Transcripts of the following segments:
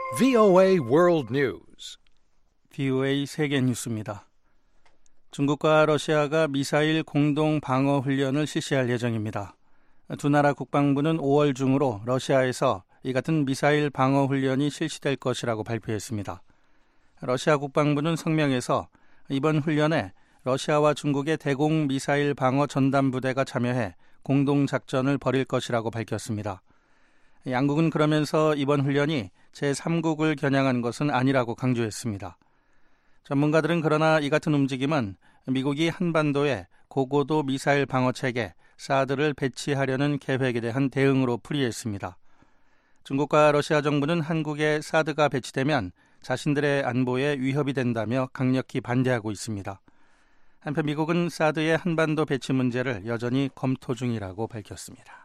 VOA World News. VOA 세계 뉴스입니다. 중국과 러시아가 미사일 공동 방어 훈련을 실시할 예정입니다. 두 나라 국방부는 5월 중으로 러시아에서 이 같은 미사일 방어 훈련이 실시될 것이라고 발표했습니다. 러시아 국방부는 성명에서 이번 훈련에 러시아와 중국의 대공 미사일 방어 전담 부대가 참여해 공동 작전을 벌일 것이라고 밝혔습니다. 양국은 그러면서 이번 훈련이 제3국을 겨냥한 것은 아니라고 강조했습니다. 전문가들은 그러나 이 같은 움직임은 미국이 한반도에 고고도 미사일 방어 체계 사드를 배치하려는 계획에 대한 대응으로 풀이했습니다. 중국과 러시아 정부는 한국에 사드가 배치되면 자신들의 안보에 위협이 된다며 강력히 반대하고 있습니다. 한편 미국은 사드의 한반도 배치 문제를 여전히 검토 중이라고 밝혔습니다.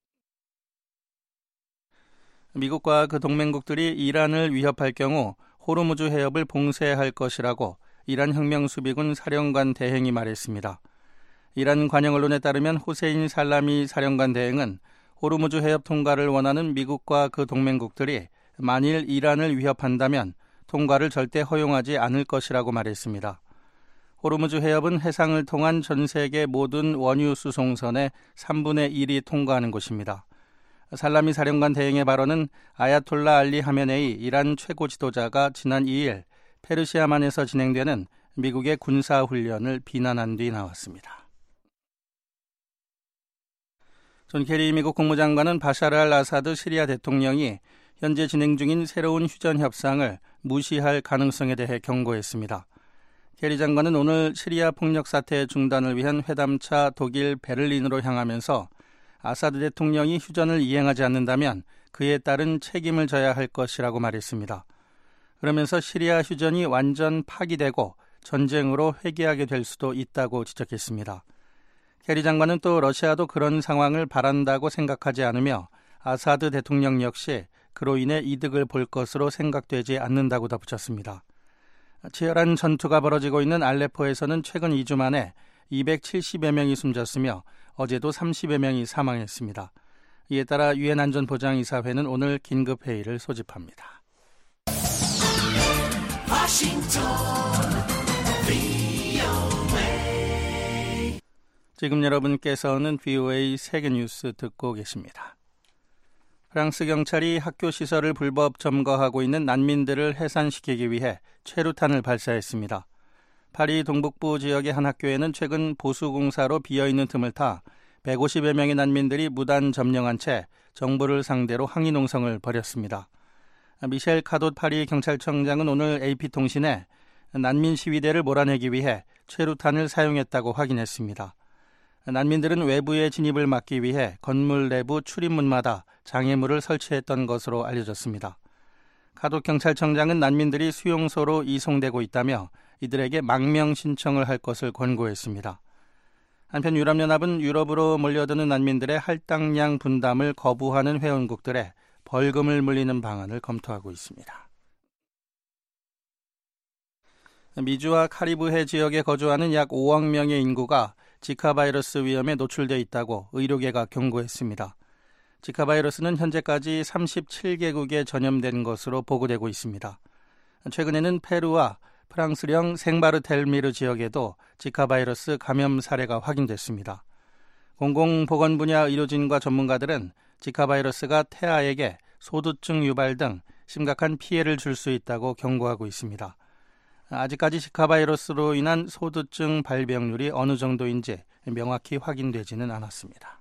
미국과 그 동맹국들이 이란을 위협할 경우 호르무즈 해협을 봉쇄할 것이라고 이란 혁명수비군 사령관 대행이 말했습니다. 이란 관영 언론에 따르면 후세인 살라미 사령관 대행은 호르무즈 해협 통과를 원하는 미국과 그 동맹국들이 만일 이란을 위협한다면 통과를 절대 허용하지 않을 것이라고 말했습니다. 호르무즈 해협은 해상을 통한 전 세계 모든 원유 수송선의 3분의 1이 통과하는 곳입니다. 살라미 사령관 대행의 발언은 아야톨라 알리 하메네이 이란 최고 지도자가 지난 2일 페르시아만에서 진행되는 미국의 군사훈련을 비난한 뒤 나왔습니다. 존 케리 미국 국무장관은 바샤르 알 아사드 시리아 대통령이 현재 진행 중인 새로운 휴전 협상을 무시할 가능성에 대해 경고했습니다. 케리 장관은 오늘 시리아 폭력 사태 중단을 위한 회담차 독일 베를린으로 향하면서 아사드 대통령이 휴전을 이행하지 않는다면 그에 따른 책임을 져야 할 것이라고 말했습니다. 그러면서 시리아 휴전이 완전 파기되고 전쟁으로 회귀하게 될 수도 있다고 지적했습니다. 케리 장관은 또 러시아도 그런 상황을 바란다고 생각하지 않으며 아사드 대통령 역시 그로 인해 이득을 볼 것으로 생각되지 않는다고 덧붙였습니다. 치열한 전투가 벌어지고 있는 알레포에서는 최근 2주 만에 270여 명이 숨졌으며 어제도 30여 명이 사망했습니다. 이에 따라 유엔 안전보장이사회는 오늘 긴급회의를 소집합니다. 지금 여러분께서는 VOA 세계뉴스 듣고 계십니다. 프랑스 경찰이 학교 시설을 불법 점거하고 있는 난민들을 해산시키기 위해 최루탄을 발사했습니다. 파리 동북부 지역의 한 학교에는 최근 보수공사로 비어있는 틈을 타 150여 명의 난민들이 무단 점령한 채 정부를 상대로 항의 농성을 벌였습니다. 미셸 카돗 파리 경찰청장은 오늘 AP통신에 난민 시위대를 몰아내기 위해 최루탄을 사용했다고 확인했습니다. 난민들은 외부의 진입을 막기 위해 건물 내부 출입문마다 장애물을 설치했던 것으로 알려졌습니다. 카돗 경찰청장은 난민들이 수용소로 이송되고 있다며 이들에게 망명 신청을 할 것을 권고했습니다. 한편 유럽연합은 유럽으로 몰려드는 난민들의 할당량 분담을 거부하는 회원국들에 벌금을 물리는 방안을 검토하고 있습니다. 미주와 카리브해 지역에 거주하는 약 5억 명의 인구가 지카 바이러스 위험에 노출되어 있다고 의료계가 경고했습니다. 지카 바이러스는 현재까지 37개국에 전염된 것으로 보고되고 있습니다. 최근에는 페루와 프랑스령 생바르텔미르 지역에도 지카 바이러스 감염 사례가 확인됐습니다. 공공보건 분야 의료진과 전문가들은 지카 바이러스가 태아에게 소두증 유발 등 심각한 피해를 줄 수 있다고 경고하고 있습니다. 아직까지 지카 바이러스로 인한 소두증 발병률이 어느 정도인지 명확히 확인되지는 않았습니다.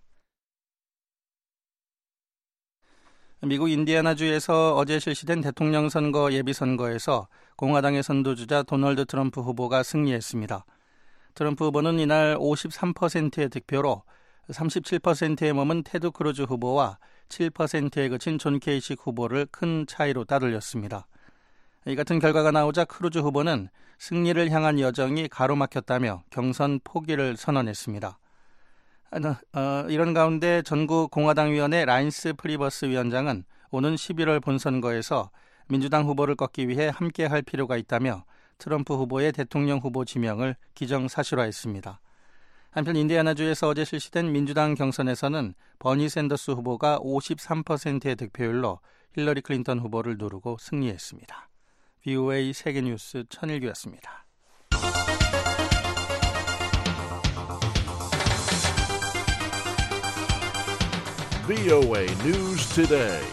미국 인디애나주에서 어제 실시된 대통령 선거 예비선거에서 공화당의 선두주자 도널드 트럼프 후보가 승리했습니다. 트럼프 후보는 이날 53%의 득표로 37%에 머문 테드 크루즈 후보와 7%에 그친 존 케이식 후보를 큰 차이로 따돌렸습니다. 이 같은 결과가 나오자 크루즈 후보는 승리를 향한 여정이 가로막혔다며 경선 포기를 선언했습니다. 이런 가운데 전국 공화당위원회 라인스 프리버스 위원장은 오는 11월 본선거에서 민주당 후보를 꺾기 위해 함께할 필요가 있다며 트럼프 후보의 대통령 후보 지명을 기정사실화했습니다. 한편 인디애나주에서 어제 실시된 민주당 경선에서는 버니 샌더스 후보가 53%의 득표율로 힐러리 클린턴 후보를 누르고 승리했습니다. VOA 세계뉴스 천일규였습니다. VOA News Today.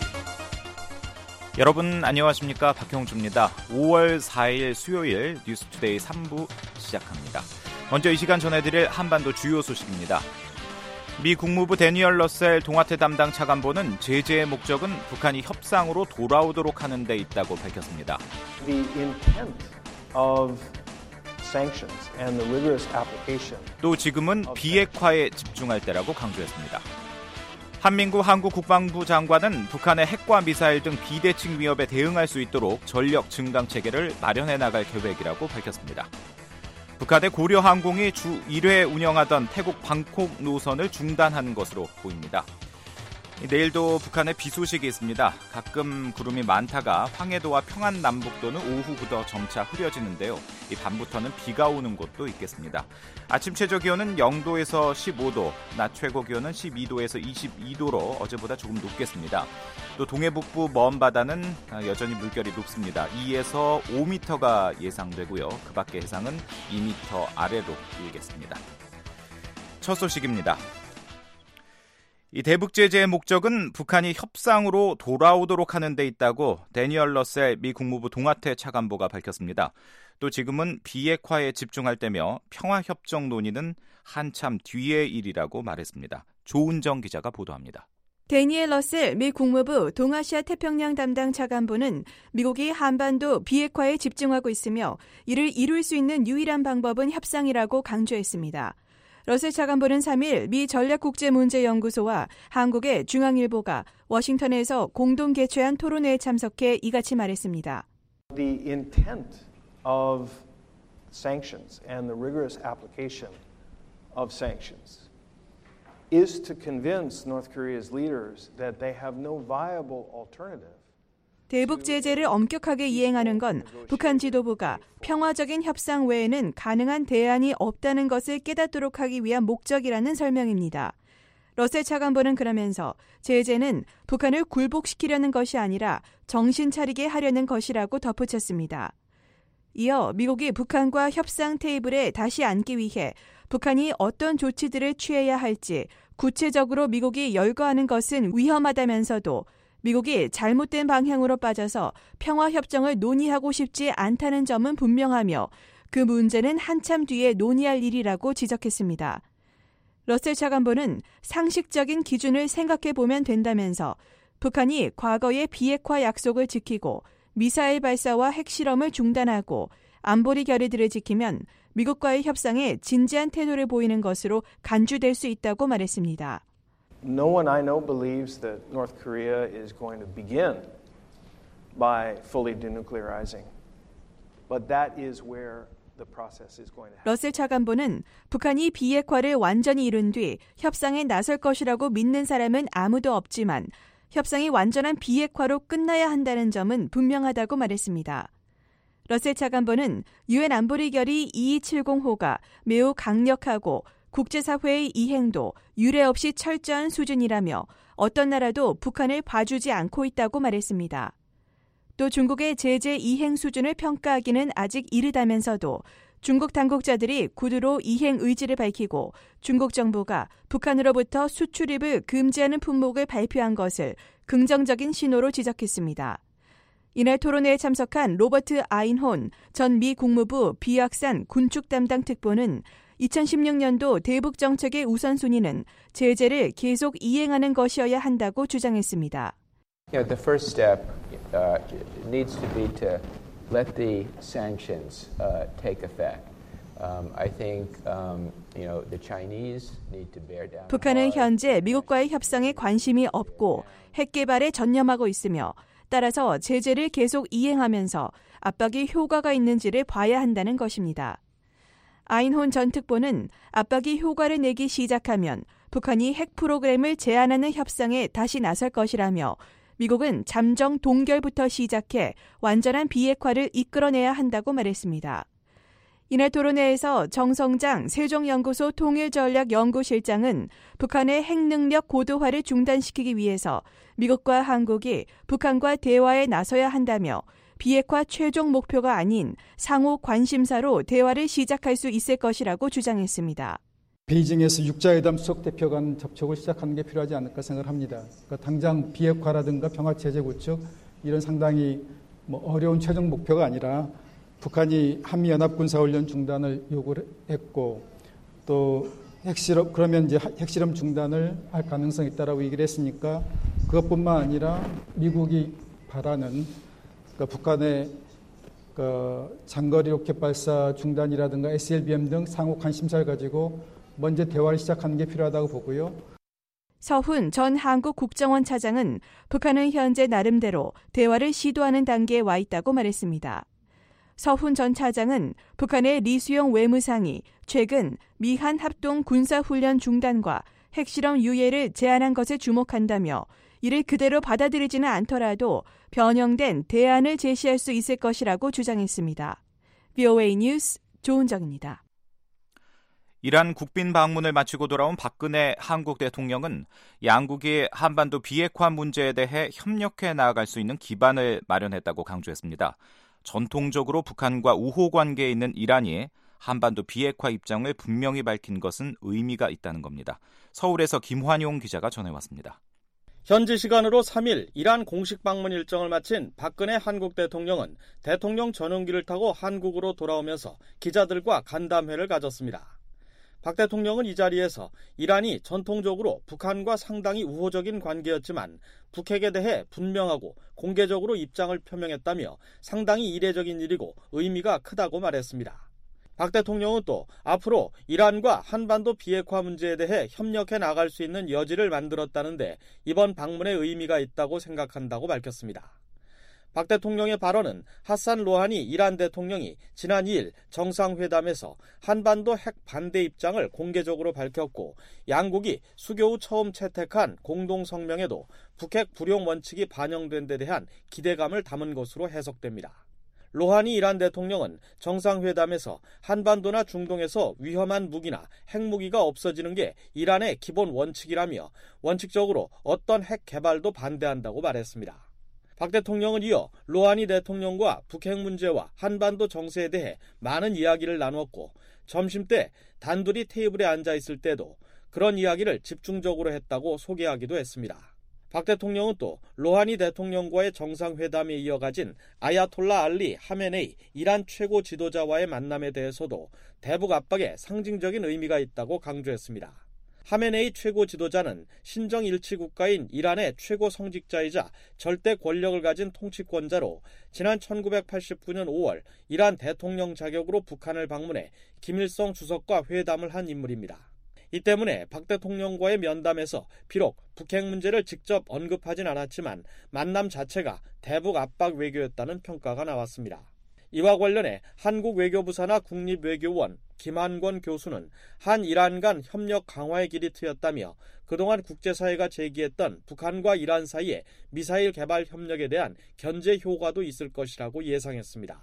여러분 안녕하십니까? 박형주입니다. 5월 4일 수요일 뉴스투데이 3부 시작합니다. 먼저 이 시간 전해드릴 한반도 주요 소식입니다. 미 국무부 데니얼 러셀 동아태 담당 차관보는 제재의 목적은 북한이 협상으로 돌아오도록 하는 데 있다고 밝혔습니다. The intent of sanctions and the rigorous application. 또 지금은 비핵화에 집중할 때라고 강조했습니다. 한민구 한국 국방부 장관은 북한의 핵과 미사일 등 비대칭 위협에 대응할 수 있도록 전력 증강 체계를 마련해 나갈 계획이라고 밝혔습니다. 북한의 고려항공이 주 1회 운영하던 태국 방콕 노선을 중단하는 것으로 보입니다. 내일도 북한에 비 소식이 있습니다. 가끔 구름이 많다가 황해도와 평안남북도는 오후부터 점차 흐려지는데요. 이 밤부터는 비가 오는 곳도 있겠습니다. 아침 최저 기온은 0도에서 15도, 낮 최고 기온은 12도에서 22도로 어제보다 조금 높겠습니다. 또 동해북부 먼 바다는 여전히 물결이 높습니다. 2에서 5m가 예상되고요. 그 밖의 해상은 2m 아래로 일겠습니다. 첫 소식입니다. 이 대북 제재의 목적은 북한이 협상으로 돌아오도록 하는 데 있다고 데니얼 러셀 미 국무부 동아태 차관보가 밝혔습니다. 또 지금은 비핵화에 집중할 때며 평화협정 논의는 한참 뒤의 일이라고 말했습니다. 조은정 기자가 보도합니다. 데니얼 러셀 미 국무부 동아시아 태평양 담당 차관보는 미국이 한반도 비핵화에 집중하고 있으며 이를 이룰 수 있는 유일한 방법은 협상이라고 강조했습니다. 러셀 차관보는 3일 미 전략국제문제연구소와 한국의 중앙일보가 워싱턴에서 공동 개최한 토론회에 참석해 이같이 말했습니다. The intent of sanctions and the rigorous application of sanctions is to convince North Korea's leaders that they have no viable alternative. 대북 제재를 엄격하게 이행하는 건 북한 지도부가 평화적인 협상 외에는 가능한 대안이 없다는 것을 깨닫도록 하기 위한 목적이라는 설명입니다. 러셀 차관보는 그러면서 제재는 북한을 굴복시키려는 것이 아니라 정신 차리게 하려는 것이라고 덧붙였습니다. 이어 미국이 북한과 협상 테이블에 다시 앉기 위해 북한이 어떤 조치들을 취해야 할지 구체적으로 미국이 열거하는 것은 위험하다면서도 미국이 잘못된 방향으로 빠져서 평화협정을 논의하고 싶지 않다는 점은 분명하며 그 문제는 한참 뒤에 논의할 일이라고 지적했습니다. 러셀 차관보는 상식적인 기준을 생각해보면 된다면서 북한이 과거의 비핵화 약속을 지키고 미사일 발사와 핵실험을 중단하고 안보리 결의들을 지키면 미국과의 협상에 진지한 태도를 보이는 것으로 간주될 수 있다고 말했습니다. No one I know believes that North Korea is going to begin by fully denuclearizing. But that is where the process is going to happen. 러셀 차관보는 북한이 비핵화를 완전히 이룬 뒤 협상에 나설 것이라고 믿는 사람은 아무도 없지만 협상이 완전한 비핵화로 끝나야 한다는 점은 분명하다고 말했습니다. 러셀 차관보는 유엔 안보리 결의 2270호가 매우 강력하고 국제사회의 이행도 유례 없이 철저한 수준이라며 어떤 나라도 북한을 봐주지 않고 있다고 말했습니다. 또 중국의 제재 이행 수준을 평가하기는 아직 이르다면서도 중국 당국자들이 구두로 이행 의지를 밝히고 중국 정부가 북한으로부터 수출입을 금지하는 품목을 발표한 것을 긍정적인 신호로 지적했습니다. 이날 토론회에 참석한 로버트 아인혼 전 미 국무부 비확산 군축 담당 특보는 2016년도 대북 정책의 우선순위는 제재를 계속 이행하는 것이어야 한다고 주장했습니다. The first step needs to be to let the sanctions take effect. I think the Chinese need to bear down. 북한은 현재 미국과의 협상에 관심이 없고 핵 개발에 전념하고 있으며 따라서 제재를 계속 이행하면서 압박이 효과가 있는지를 봐야 한다는 것입니다. 아인혼 전 특보는 압박이 효과를 내기 시작하면 북한이 핵 프로그램을 제한하는 협상에 다시 나설 것이라며 미국은 잠정 동결부터 시작해 완전한 비핵화를 이끌어내야 한다고 말했습니다. 이날 토론회에서 정성장 세종연구소 통일전략연구실장은 북한의 핵능력 고도화를 중단시키기 위해서 미국과 한국이 북한과 대화에 나서야 한다며 비핵화 최종 목표가 아닌 상호 관심사로 대화를 시작할 수 있을 것이라고 주장했습니다. 베이징에서 육자회담 수석 대표 간 접촉을 시작하는 게 필요하지 않을까 생각을 합니다. 그러니까 당장 비핵화라든가 평화체제 구축 이런 상당히 어려운 최종 목표가 아니라 북한이 한미연합군사훈련 중단을 요구했고 또 그러면 이제 핵실험 중단을 할 가능성이 있다라고 얘기를 했으니까 그것뿐만 아니라 미국이 바라는 북한의 장거리 로켓 발사 중단이라든가 SLBM 등 상호 관심사를 가지고 먼저 대화를 시작하는 게 필요하다고 보고요. 서훈 전 한국 국정원 차장은 북한은 현재 나름대로 대화를 시도하는 단계에 와 있다고 말했습니다. 서훈 전 차장은 북한의 리수용 외무상이 최근 미한 합동 군사훈련 중단과 핵실험 유예를 제안한 것에 주목한다며 이를 그대로 받아들이지는 않더라도 변형된 대안을 제시할 수 있을 것이라고 주장했습니다. VOA 뉴스 조은정입니다. 이란 국빈 방문을 마치고 돌아온 박근혜 한국 대통령은 양국이 한반도 비핵화 문제에 대해 협력해 나아갈 수 있는 기반을 마련했다고 강조했습니다. 전통적으로 북한과 우호 관계에 있는 이란이 한반도 비핵화 입장을 분명히 밝힌 것은 의미가 있다는 겁니다. 서울에서 김환용 기자가 전해왔습니다. 현지 시간으로 3일 이란 공식 방문 일정을 마친 박근혜 한국 대통령은 대통령 전용기를 타고 한국으로 돌아오면서 기자들과 간담회를 가졌습니다. 박 대통령은 이 자리에서 이란이 전통적으로 북한과 상당히 우호적인 관계였지만 북핵에 대해 분명하고 공개적으로 입장을 표명했다며 상당히 이례적인 일이고 의미가 크다고 말했습니다. 박 대통령은 또 앞으로 이란과 한반도 비핵화 문제에 대해 협력해 나갈 수 있는 여지를 만들었다는데 이번 방문의 의미가 있다고 생각한다고 밝혔습니다. 박 대통령의 발언은 하산 로하니 이란 대통령이 지난 2일 정상회담에서 한반도 핵 반대 입장을 공개적으로 밝혔고 양국이 수교 후 처음 채택한 공동성명에도 북핵 불용 원칙이 반영된 데 대한 기대감을 담은 것으로 해석됩니다. 로하니 이란 대통령은 정상회담에서 한반도나 중동에서 위험한 무기나 핵무기가 없어지는 게 이란의 기본 원칙이라며 원칙적으로 어떤 핵 개발도 반대한다고 말했습니다. 박 대통령은 이어 로하니 대통령과 북핵 문제와 한반도 정세에 대해 많은 이야기를 나눴고 점심때 단둘이 테이블에 앉아 있을 때도 그런 이야기를 집중적으로 했다고 소개하기도 했습니다. 박 대통령은 또 로하니 대통령과의 정상회담에 이어 가진 아야톨라 알리 하메네이 이란 최고 지도자와의 만남에 대해서도 대북 압박에 상징적인 의미가 있다고 강조했습니다. 하메네이 최고 지도자는 신정 일치 국가인 이란의 최고 성직자이자 절대 권력을 가진 통치권자로 지난 1989년 5월 이란 대통령 자격으로 북한을 방문해 김일성 주석과 회담을 한 인물입니다. 이 때문에 박 대통령과의 면담에서 비록 북핵 문제를 직접 언급하진 않았지만 만남 자체가 대북 압박 외교였다는 평가가 나왔습니다. 이와 관련해 한국 외교부 산하 국립외교원 김한권 교수는 한이란 간 협력 강화의 길이 트였다며 그동안 국제사회가 제기했던 북한과 이란 사이의 미사일 개발 협력에 대한 견제 효과도 있을 것이라고 예상했습니다.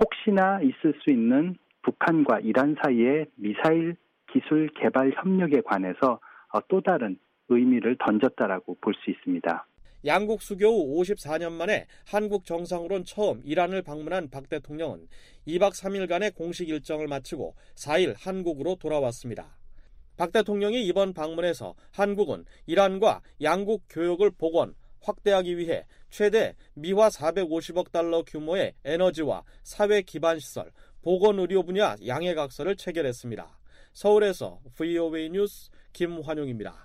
혹시나 있을 수 있는 북한과 이란 사이의 미사일 기술 개발 협력에 관해서 또 다른 의미를 던졌다라고 볼 수 있습니다. 양국 수교 후 54년 만에 한국 정상으론 처음 이란을 방문한 박 대통령은 2박 3일간의 공식 일정을 마치고 4일 한국으로 돌아왔습니다. 박 대통령이 이번 방문에서 한국은 이란과 양국 교역을 복원, 확대하기 위해 최대 미화 450억 달러 규모의 에너지와 사회 기반 시설, 보건의료 분야 양해각서를 체결했습니다. 서울에서 VOA 뉴스 김환용입니다.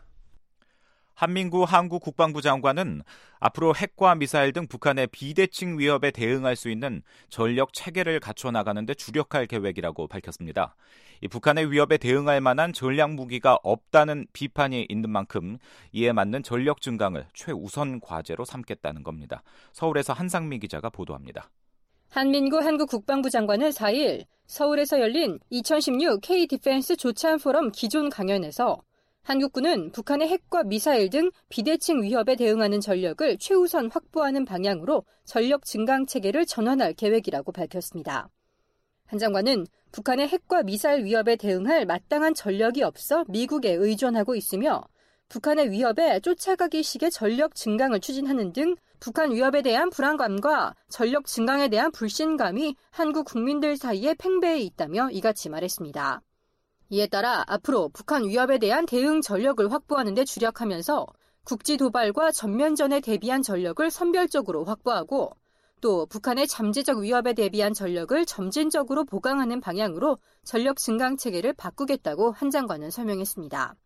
한민구 한국 국방부 장관은 앞으로 핵과 미사일 등 북한의 비대칭 위협에 대응할 수 있는 전력 체계를 갖춰 나가는 데 주력할 계획이라고 밝혔습니다. 이 북한의 위협에 대응할 만한 전략 무기가 없다는 비판이 있는 만큼 이에 맞는 전력 증강을 최우선 과제로 삼겠다는 겁니다. 서울에서 한상미 기자가 보도합니다. 한민구 한국 국방부 장관은 4일 서울에서 열린 2016 K-디펜스 조찬 포럼 기존 강연에서 한국군은 북한의 핵과 미사일 등 비대칭 위협에 대응하는 전력을 최우선 확보하는 방향으로 전력 증강 체계를 전환할 계획이라고 밝혔습니다. 한 장관은 북한의 핵과 미사일 위협에 대응할 마땅한 전력이 없어 미국에 의존하고 있으며 북한의 위협에 쫓아가기 식의 전력 증강을 추진하는 등 북한 위협에 대한 불안감과 전력 증강에 대한 불신감이 한국 국민들 사이에 팽배해 있다며 이같이 말했습니다. 이에 따라 앞으로 북한 위협에 대한 대응 전력을 확보하는 데 주력하면서 국지 도발과 전면전에 대비한 전력을 선별적으로 확보하고 또 북한의 잠재적 위협에 대비한 전력을 점진적으로 보강하는 방향으로 전력 증강 체계를 바꾸겠다고 한 장관은 설명했습니다.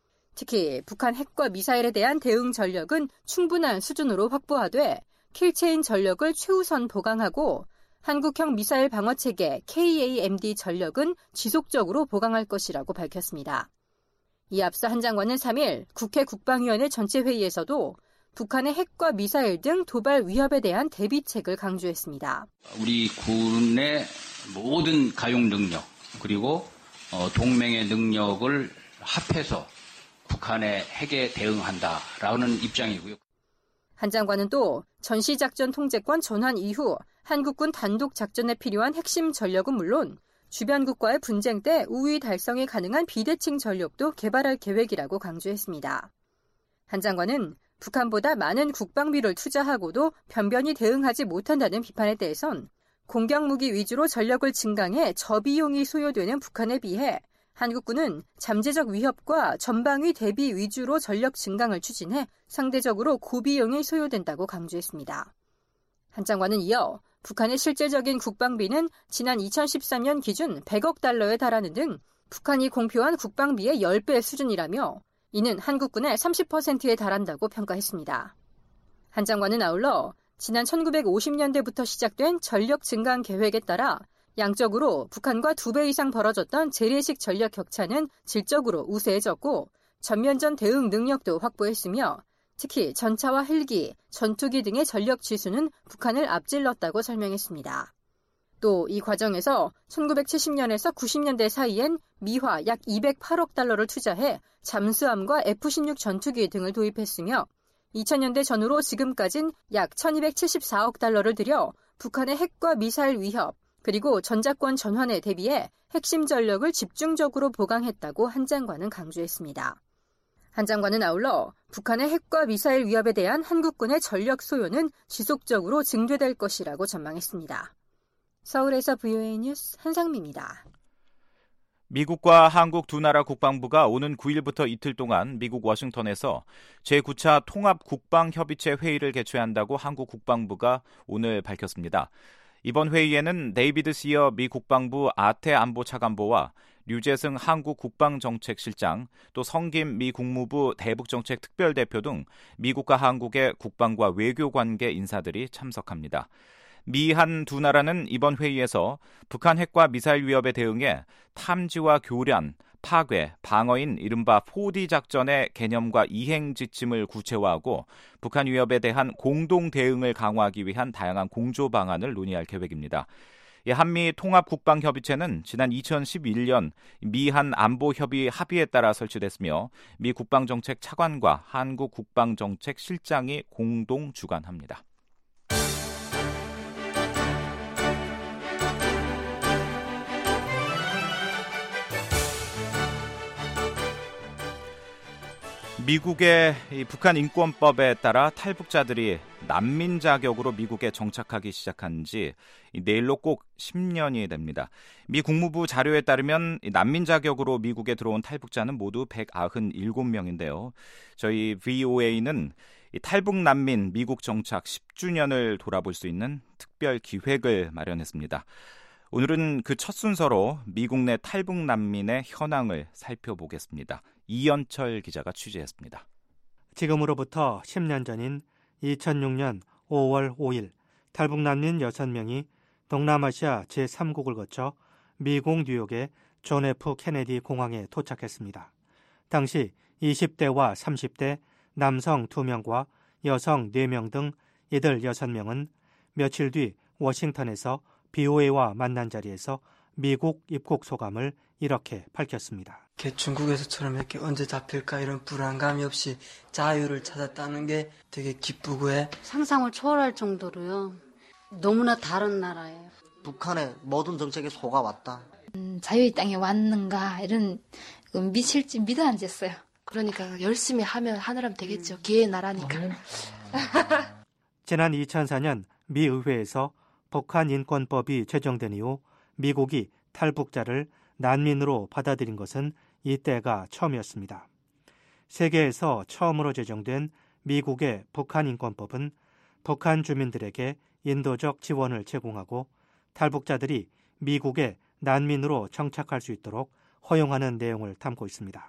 특히 북한 핵과 미사일에 대한 대응 전력은 충분한 수준으로 확보하되 킬체인 전력을 최우선 보강하고 한국형 미사일 방어체계 KAMD 전력은 지속적으로 보강할 것이라고 밝혔습니다. 이에 앞서 한 장관은 3일 국회 국방위원회 전체 회의에서도 북한의 핵과 미사일 등 도발 위협에 대한 대비책을 강조했습니다. 우리 군의 모든 가용 능력 그리고 동맹의 능력을 합해서 북한의 핵에 대응한다라는 입장이고요. 한 장관은 또 전시작전 통제권 전환 이후 한국군 단독 작전에 필요한 핵심 전력은 물론 주변국과의 분쟁 때 우위 달성이 가능한 비대칭 전력도 개발할 계획이라고 강조했습니다. 한 장관은 북한보다 많은 국방비를 투자하고도 변변히 대응하지 못한다는 비판에 대해선 공격무기 위주로 전력을 증강해 저비용이 소요되는 북한에 비해 한국군은 잠재적 위협과 전방위 대비 위주로 전력 증강을 추진해 상대적으로 고비용이 소요된다고 강조했습니다. 한 장관은 이어 북한의 실질적인 국방비는 지난 2013년 기준 100억 달러에 달하는 등 북한이 공표한 국방비의 10배 수준이라며 이는 한국군의 30%에 달한다고 평가했습니다. 한 장관은 아울러 지난 1950년대부터 시작된 전력 증강 계획에 따라 양적으로 북한과 2배 이상 벌어졌던 재래식 전력 격차는 질적으로 우세해졌고 전면전 대응 능력도 확보했으며 특히 전차와 헬기, 전투기 등의 전력 지수는 북한을 앞질렀다고 설명했습니다. 또 이 과정에서 1970년에서 90년대 사이엔 미화 약 208억 달러를 투자해 잠수함과 F-16 전투기 등을 도입했으며 2000년대 전후로 지금까진 약 1274억 달러를 들여 북한의 핵과 미사일 위협, 그리고 전자권 전환에 대비해 핵심 전력을 집중적으로 보강했다고 한 장관은 강조했습니다. 한 장관은 아울러 북한의 핵과 미사일 위협에 대한 한국군의 전력 소요는 지속적으로 증대될 것이라고 전망했습니다. 서울에서 VOA 뉴스 한상미입니다. 미국과 한국 두 나라 국방부가 오는 9일부터 이틀 동안 미국 워싱턴에서 제9차 통합국방협의체 회의를 개최한다고 한국 국방부가 오늘 밝혔습니다. 이번 회의에는 데이비드 시어 미 국방부 아태 안보 차관보와 류재승 한국 국방정책실장, 또 성김 미 국무부 대북정책 특별대표 등 미국과 한국의 국방과 외교관계 인사들이 참석합니다. 미한 두 나라는 이번 회의에서 북한 핵과 미사일 위협에 대응해 탐지와 교란, 파괴, 방어인 이른바 4D 작전의 개념과 이행 지침을 구체화하고 북한 위협에 대한 공동 대응을 강화하기 위한 다양한 공조 방안을 논의할 계획입니다. 한미 통합국방협의체는 지난 2011년 미한 안보협의 합의에 따라 설치됐으며 미 국방정책 차관과 한국 국방정책 실장이 공동 주관합니다. 미국의 북한 인권법에 따라 탈북자들이 난민 자격으로 미국에 정착하기 시작한 지 내일로 꼭 10년이 됩니다. 미 국무부 자료에 따르면 난민 자격으로 미국에 들어온 탈북자는 모두 197명인데요. 저희 VOA는 탈북 난민 미국 정착 10주년을 돌아볼 수 있는 특별 기획을 마련했습니다. 오늘은 그 첫 순서로 미국 내 탈북 난민의 현황을 살펴보겠습니다. 이연철 기자가 취재했습니다. 지금으로부터 10년 전인 2006년 5월 5일 탈북 난민 6명이 동남아시아 제3국을 거쳐 미국 뉴욕의 존 F 케네디 공항에 도착했습니다. 당시 20대와 30대 남성 2명과 여성 4명 등 이들 6명은 며칠 뒤 워싱턴에서 BOA와 만난 자리에서 미국 입국 소감을 이렇게 밝혔습니다. 중국에서처럼 이렇게 언제 잡힐까 이런 불안감이 없이 자유를 찾았다는 게 되게 기쁘고 해. 상상을 초월할 정도로요. 너무나 다른 나라예요. 북한의 모든 정책에 속아왔다. 자유의 땅에 왔는가 이런 미칠지 믿어 앉았어요. 그러니까 열심히 하면 하늘하면 되겠죠. 기회의 나라니까. 지난 2004년 미 의회에서 북한 인권법이 제정된 이후 미국이 탈북자를 난민으로 받아들인 것은 이때가 처음이었습니다. 세계에서 처음으로 제정된 미국의 북한 인권법은 북한 주민들에게 인도적 지원을 제공하고 탈북자들이 미국에 난민으로 정착할 수 있도록 허용하는 내용을 담고 있습니다.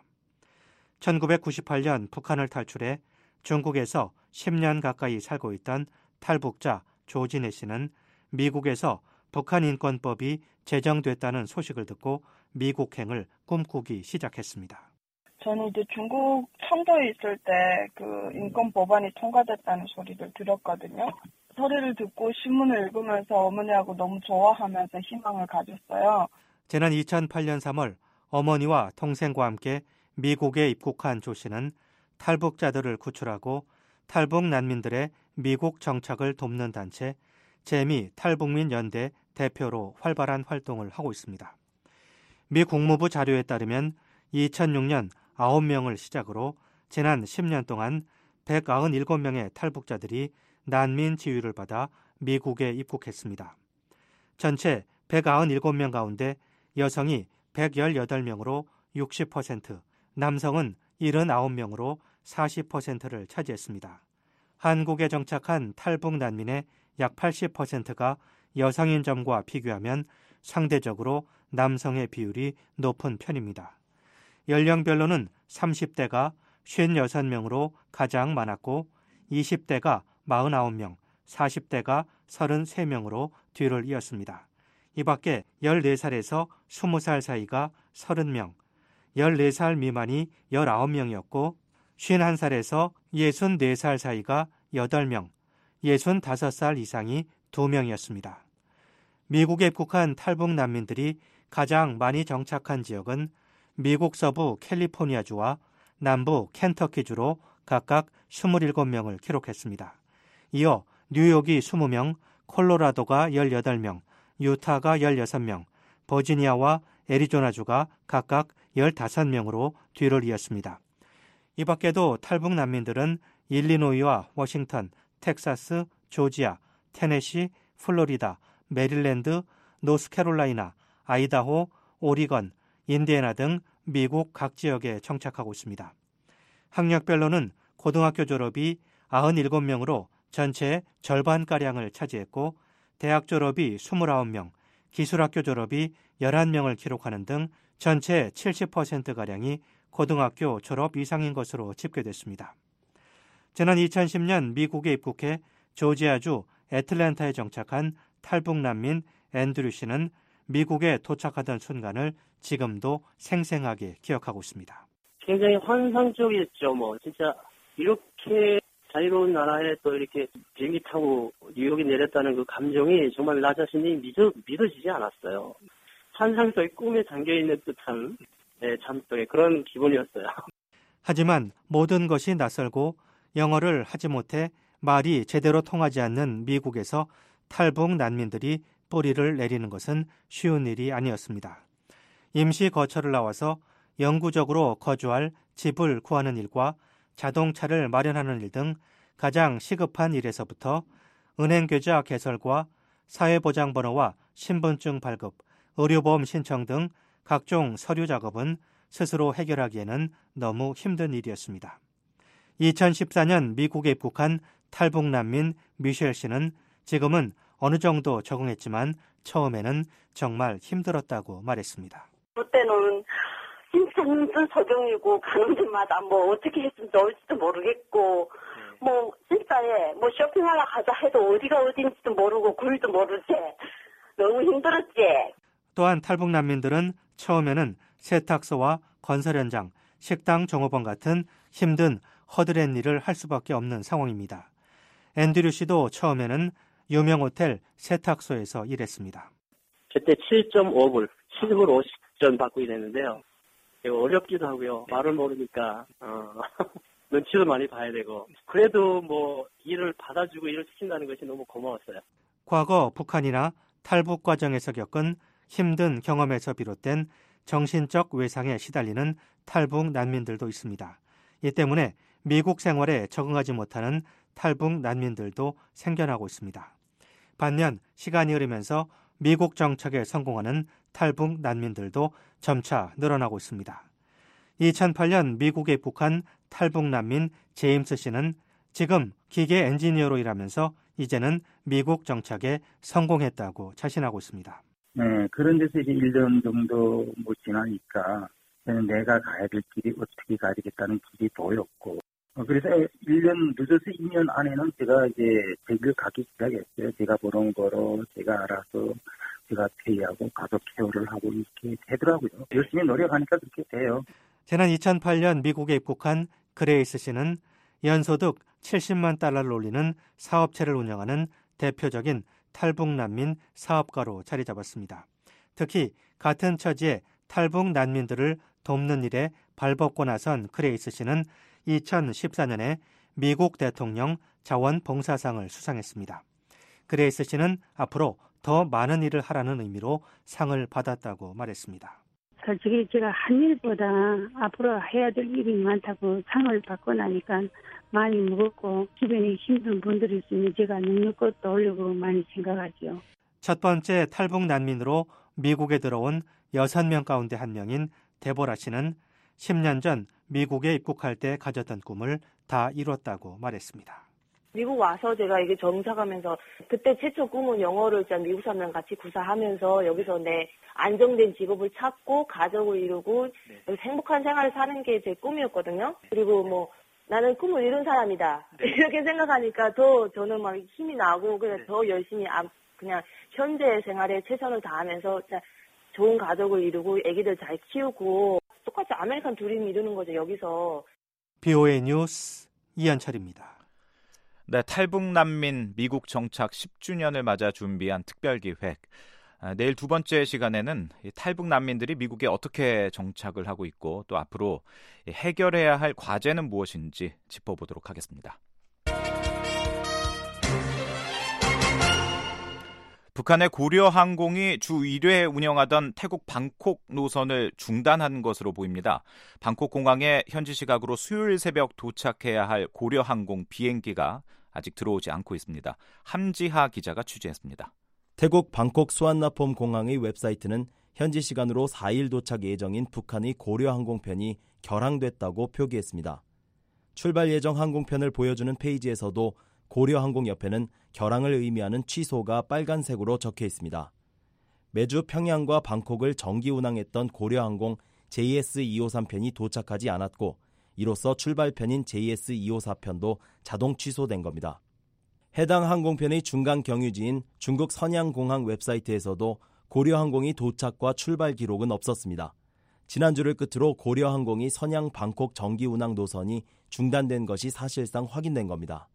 1998년 북한을 탈출해 중국에서 10년 가까이 살고 있던 탈북자 조진혜 씨는 미국에서 북한 인권법이 제정됐다는 소식을 듣고 미국행을 꿈꾸기 시작했습니다. 저는 이제 중국 청도에 있을 때 그 인권 법안이 통과됐다는 소리를 들었거든요. 소리를 듣고 신문을 읽으면서 어머니하고 너무 좋아하면서 희망을 가졌어요. 지난 2008년 3월 어머니와 동생과 함께 미국에 입국한 조 씨는 탈북자들을 구출하고 탈북 난민들의 미국 정착을 돕는 단체 재미 탈북민 연대 대표로 활발한 활동을 하고 있습니다. 미 국무부 자료에 따르면 2006년 9명을 시작으로 지난 10년 동안 197명의 탈북자들이 난민 지위를 받아 미국에 입국했습니다. 전체 197명 가운데 여성이 118명으로 60%, 남성은 79명으로 40%를 차지했습니다. 한국에 정착한 탈북 난민의 약 80%가 여성인 점과 비교하면 상대적으로 남성의 비율이 높은 편입니다. 연령별로는 30대가 56명으로 가장 많았고 20대가 49명, 40대가 33명으로 뒤를 이었습니다. 이 밖에 14살에서 20살 사이가 30명, 14살 미만이 19명이었고 51살에서 64살 사이가 8명, 65살 이상이 2명이었습니다. 미국에 입국한 탈북 난민들이 가장 많이 정착한 지역은 미국 서부 캘리포니아주와 남부 켄터키주로 각각 27명을 기록했습니다. 이어 뉴욕이 20명, 콜로라도가 18명, 유타가 16명, 버지니아와 애리조나주가 각각 15명으로 뒤를 이었습니다. 이 밖에도 탈북 난민들은 일리노이와 워싱턴, 텍사스, 조지아, 테네시, 플로리다, 메릴랜드, 노스캐롤라이나, 아이다호, 오리건, 인디애나 등 미국 각 지역에 정착하고 있습니다. 학력별로는 고등학교 졸업이 97명으로 전체의 절반가량을 차지했고 대학 졸업이 29명, 기술학교 졸업이 11명을 기록하는 등 전체 70%가량이 고등학교 졸업 이상인 것으로 집계됐습니다. 지난 2010년 미국에 입국해 조지아주 애틀랜타에 정착한 탈북 난민 앤드류 씨는 미국에 도착하던 순간을 지금도 생생하게 기억하고 있습니다. 굉장히 환상적이었죠. 진짜 이렇게 자유로운 나라에 또 이렇게 비행기 타고 뉴욕에 내렸다는 그 감정이 정말 나 자신이 믿어지지 않았어요. 환상 속의 꿈에 잠겨있는 듯한 잠속의 그런 기분이었어요. 하지만 모든 것이 낯설고 영어를 하지 못해 말이 제대로 통하지 않는 미국에서 탈북 난민들이 뿌리를 내리는 것은 쉬운 일이 아니었습니다. 임시 거처를 나와서 영구적으로 거주할 집을 구하는 일과 자동차를 마련하는 일 등 가장 시급한 일에서부터 은행계좌 개설과 사회보장번호와 신분증 발급, 의료보험 신청 등 각종 서류 작업은 스스로 해결하기에는 너무 힘든 일이었습니다. 2014년 미국에 입국한 탈북 난민 미셸 씨는 지금은 어느 정도 적응했지만 처음에는 정말 힘들었다고 말했습니다. 그때는 진짜 힘든 적용이고 가는 데마다 어떻게 했으면 좋을지도 모르겠고 진짜 쇼핑하러 가자 해도 어디가 어딘지도 모르고 굴도 모르지. 너무 힘들었지. 또한 탈북 난민들은 처음에는 세탁소와 건설 현장, 식당 종업원 같은 힘든 허드렛 일을 할 수밖에 없는 상황입니다. 앤드류 씨도 처음에는 유명 호텔 세탁소에서 일했습니다. 그때 7.5불, 7불 50전 받고 일했는데요. 어렵기도 하고요. 말을 모르니까 눈치도 많이 봐야 되고 그래도 일을 받아주고 일을 시킨다는 것이 너무 고마웠어요. 과거 북한이나 탈북 과정에서 겪은 힘든 경험에서 비롯된 정신적 외상에 시달리는 탈북 난민들도 있습니다. 이 때문에 미국 생활에 적응하지 못하는 탈북 난민들도 생겨나고 있습니다. 반면 시간이 흐르면서 미국 정착에 성공하는 탈북 난민들도 점차 늘어나고 있습니다. 2008년 미국에 입국한 탈북 난민 제임스 씨는 지금 기계 엔지니어로 일하면서 이제는 미국 정착에 성공했다고 자신하고 있습니다. 네, 그런 데서 이제 1년 정도 못 지나니까 내가 가야 될 길이 어떻게 가야 되겠다는 길이 보였고, 그래서 1년 늦어서 2년 안에는 제가 이제 제 길 가기 시작했어요. 제가 벌어온 거로 제가 알아서 제가 페이하고 가족 케어를 하고 이렇게 되더라고요. 열심히 노력하니까 그렇게 돼요. 지난 2008년 미국에 입국한 그레이스 씨는 연소득 70만 달러를 올리는 사업체를 운영하는 대표적인 탈북 난민 사업가로 자리 잡았습니다. 특히 같은 처지의 탈북 난민들을 돕는 일에 발벗고 나선 그레이스 씨는 2014년에 미국 대통령 자원봉사상을 수상했습니다. 그레이스 씨는 앞으로 더 많은 일을 하라는 의미로 상을 받았다고 말했습니다. 솔직히 제가 한 일보다 앞으로 해야 될 일이 많다고 상을 받고 나니까 많이 무겁고 주변에 힘든 분들이 있으면 제가 능력껏 떠올리고 많이 생각하죠. 첫 번째 탈북 난민으로 미국에 들어온 6명 가운데 한 명인 데보라 씨는 10년 전 미국에 입국할 때 가졌던 꿈을 다 이뤘다고 말했습니다. 미국 와서 제가 이게 정착하면서 그때 최초 꿈은 영어를 일단 미국 사람랑 같이 구사하면서 여기서 내 안정된 직업을 찾고 가족을 이루고 여기서 행복한 생활을 사는 게 제 꿈이었거든요. 그리고 뭐 나는 꿈을 이룬 사람이다. 이렇게 생각하니까 더 저는 막 힘이 나고 그래서 더 열심히 그냥 현재 생활에 최선을 다하면서 좋은 가족을 이루고 아기들 잘 키우고 똑같이 아메리칸 드림 이루는 거죠, 여기서. BOA 뉴스 이현철입니다. 네, 탈북 난민 미국 정착 10주년을 맞아 준비한 특별기획. 내일 두 번째 시간에는 탈북 난민들이 미국에 어떻게 정착을 하고 있고 또 앞으로 해결해야 할 과제는 무엇인지 짚어보도록 하겠습니다. 북한의 고려항공이 주 1회 운영하던 태국 방콕 노선을 중단한 것으로 보입니다. 방콕 공항에 현지 시각으로 수요일 새벽 도착해야 할 고려항공 비행기가 아직 들어오지 않고 있습니다. 함지하 기자가 취재했습니다. 태국 방콕 수완나폼 공항의 웹사이트는 현지 시간으로 4일 도착 예정인 북한의 고려항공편이 결항됐다고 표기했습니다. 출발 예정 항공편을 보여주는 페이지에서도 고려항공 옆에는 결항을 의미하는 취소가 빨간색으로 적혀 있습니다. 매주 평양과 방콕을 정기 운항했던 고려항공 JS253편이 도착하지 않았고 이로써 출발편인 JS254편도 자동 취소된 겁니다. 해당 항공편의 중간 경유지인 중국 선양공항 웹사이트에서도 고려항공이 도착과 출발 기록은 없었습니다. 지난주를 끝으로 고려항공이 선양 방콕 정기 운항 노선이 중단된 것이 사실상 확인된 겁니다.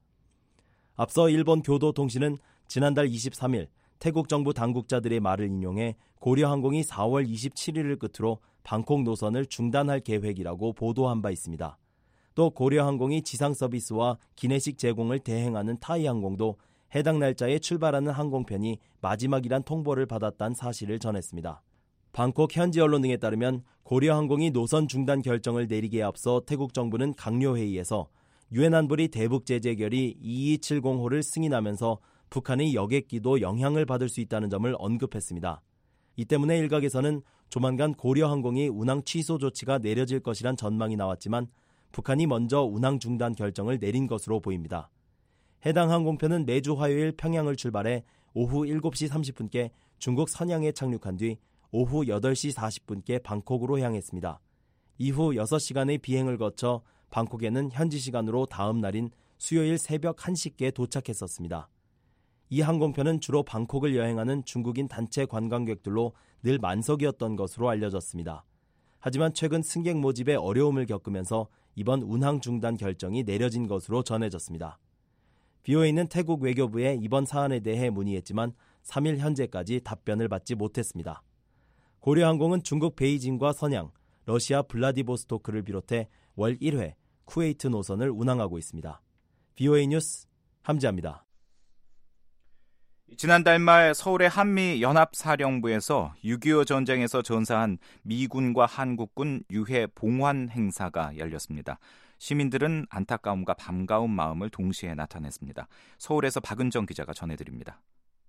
앞서 일본 교도통신은 지난달 23일 태국 정부 당국자들의 말을 인용해 고려항공이 4월 27일을 끝으로 방콕 노선을 중단할 계획이라고 보도한 바 있습니다. 또 고려항공이 지상 서비스와 기내식 제공을 대행하는 타이항공도 해당 날짜에 출발하는 항공편이 마지막이란 통보를 받았다는 사실을 전했습니다. 방콕 현지 언론 등에 따르면 고려항공이 노선 중단 결정을 내리기에 앞서 태국 정부는 강요회의에서 유엔 안보리 대북 제재 결의 2270호를 승인하면서 북한의 여객기도 영향을 받을 수 있다는 점을 언급했습니다. 이 때문에 일각에서는 조만간 고려항공이 운항 취소 조치가 내려질 것이란 전망이 나왔지만 북한이 먼저 운항 중단 결정을 내린 것으로 보입니다. 해당 항공편은 매주 화요일 평양을 출발해 오후 7시 30분께 중국 선양에 착륙한 뒤 오후 8시 40분께 방콕으로 향했습니다. 이후 6시간의 비행을 거쳐 방콕에는 현지 시간으로 다음 날인 수요일 새벽 1시께 도착했었습니다. 이 항공편은 주로 방콕을 여행하는 중국인 단체 관광객들로 늘 만석이었던 것으로 알려졌습니다. 하지만 최근 승객 모집에 어려움을 겪으면서 이번 운항 중단 결정이 내려진 것으로 전해졌습니다. BOA는 태국 외교부에 이번 사안에 대해 문의했지만 3일 현재까지 답변을 받지 못했습니다. 고려항공은 중국 베이징과 선양, 러시아 블라디보스토크를 비롯해 월 1회 쿠웨이트 노선을 운항하고 있습니다. BOA 뉴스 함지아입니다. 지난달 말 서울의 한미연합사령부에서 6.25 전쟁에서 전사한 미군과 한국군 유해 봉환 행사가 열렸습니다. 시민들은 안타까움과 반가운 마음을 동시에 나타냈습니다. 서울에서 박은정 기자가 전해드립니다.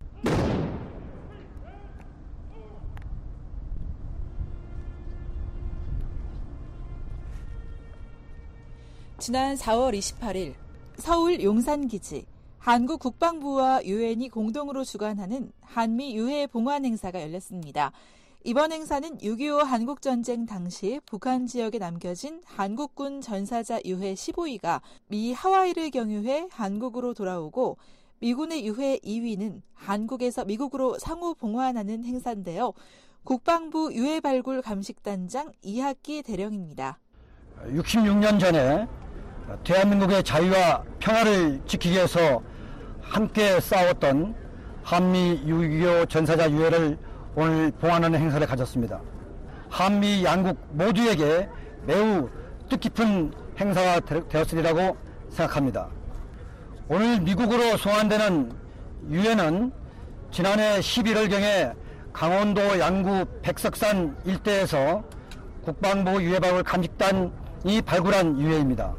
지난 4월 28일 서울 용산기지 한국 국방부와 유엔이 공동으로 주관하는 한미 유해 봉환 행사가 열렸습니다. 이번 행사는 6.25 한국전쟁 당시 북한 지역에 남겨진 한국군 전사자 유해 15위가 미 하와이를 경유해 한국으로 돌아오고 미군의 유해 2위는 한국에서 미국으로 상호 봉환하는 행사인데요. 국방부 유해 발굴 감식단장 이학기 대령입니다. 66년 전에 대한민국의 자유와 평화를 지키기 위해서 함께 싸웠던 한미 6.25 전사자 유해를 오늘 봉환하는 행사를 가졌습니다. 한미 양국 모두에게 매우 뜻깊은 행사가 되었으리라고 생각합니다. 오늘 미국으로 송환되는 유해는 지난해 11월경에 강원도 양구 백석산 일대에서 국방부 유해발굴 감식단이 발굴한 유해입니다.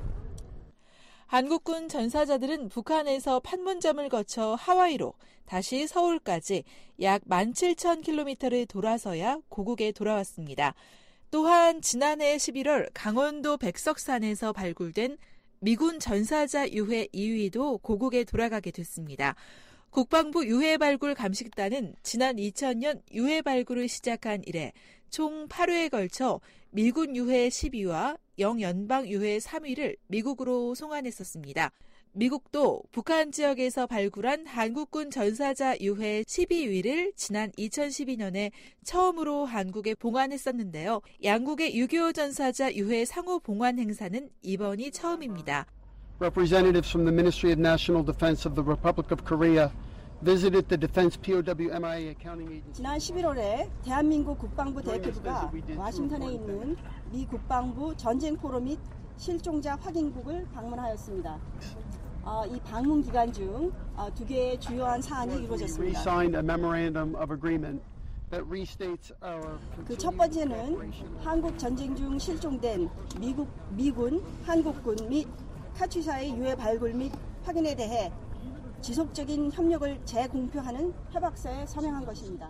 한국군 전사자들은 북한에서 판문점을 거쳐 하와이로 다시 서울까지 약 17,000km를 돌아서야 고국에 돌아왔습니다. 또한 지난해 11월 강원도 백석산에서 발굴된 미군 전사자 유해 2위도 고국에 돌아가게 됐습니다. 국방부 유해 발굴 감식단은 지난 2000년 유해 발굴을 시작한 이래 총 8회에 걸쳐 미군 유해 10위와 영연방 유해 3위를 미국으로 송환했었습니다. 미국도 북한 지역에서 발굴한 한국군 전사자 유해 12위를 지난 2012년에 처음으로 한국에 봉환했었는데요. 양국의 6.25 전사자 유해 상호 봉환 행사는 이번이 처음입니다. Representatives from the Ministry of National Defense of the Republic of Korea visited the Defense POW MIA accounting agency. 지난 11월에 대한민국 국방부 대표부가 워싱턴에 있는 미 국방부 전쟁 포로 및 실종자 확인국을 방문하였습니다. 이 방문 기간 중 두 개의 주요한 사안이 이루어졌습니다. 그 첫 번째는 한국 전쟁 중 실종된 미군, 한국군 및 카투사의 유해 발굴 및 확인에 대해 지속적인 협력을 재공표하는 협약서에 서명한 것입니다.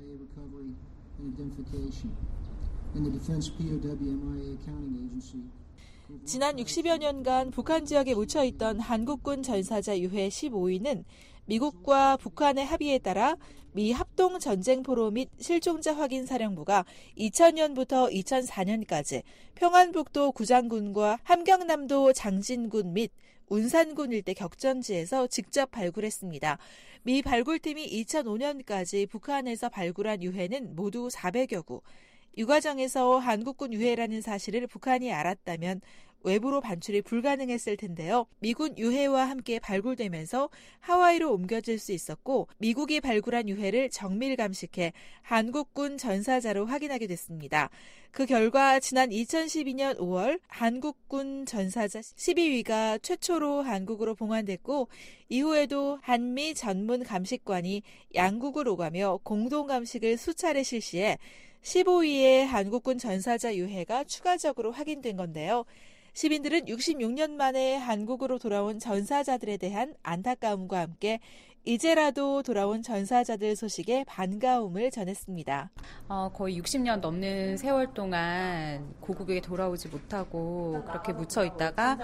지난 60여 년간 북한 지역에 묻혀있던 한국군 전사자 유해 15위는 미국과 북한의 합의에 따라 미 합동전쟁포로 및 실종자 확인 사령부가 2000년부터 2004년까지 평안북도 구장군과 함경남도 장진군 및 운산군 일대 격전지에서 직접 발굴했습니다. 미 발굴팀이 2005년까지 북한에서 발굴한 유해는 모두 400여 구. 이 과정에서 한국군 유해라는 사실을 북한이 알았다면 외부로 반출이 불가능했을 텐데요. 미군 유해와 함께 발굴되면서 하와이로 옮겨질 수 있었고 미국이 발굴한 유해를 정밀 감식해 한국군 전사자로 확인하게 됐습니다. 그 결과 지난 2012년 5월 한국군 전사자 12위가 최초로 한국으로 봉환됐고 이후에도 한미 전문 감식관이 양국을 오가며 공동 감식을 수차례 실시해 15위의 한국군 전사자 유해가 추가적으로 확인된 건데요. 시민들은 66년 만에 한국으로 돌아온 전사자들에 대한 안타까움과 함께 이제라도 돌아온 전사자들 소식에 반가움을 전했습니다. 거의 60년 넘는 세월 동안 고국에 돌아오지 못하고 그렇게 묻혀 있다가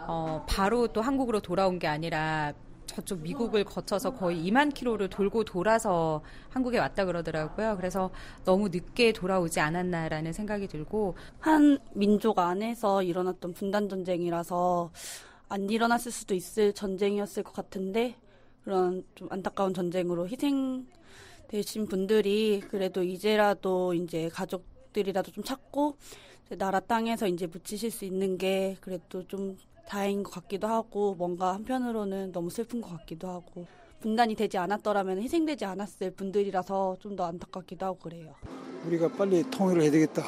바로 또 한국으로 돌아온 게 아니라 저쪽 미국을 거쳐서 거의 2만 킬로를 돌고 돌아서 한국에 왔다 그러더라고요. 그래서 너무 늦게 돌아오지 않았나라는 생각이 들고 한 민족 안에서 일어났던 분단전쟁이라서 안 일어났을 수도 있을 전쟁이었을 것 같은데 그런 좀 안타까운 전쟁으로 희생되신 분들이 그래도 이제라도 이제 가족들이라도 좀 찾고 나라 땅에서 이제 묻히실 수 있는 게 그래도 좀 다행인 것 같기도 하고 뭔가 한편으로는 너무 슬픈 것 같기도 하고 분단이 되지 않았더라면 희생되지 않았을 분들이라서 좀 더 안타깝기도 하고 그래요. 우리가 빨리 통일을 해야 되겠다.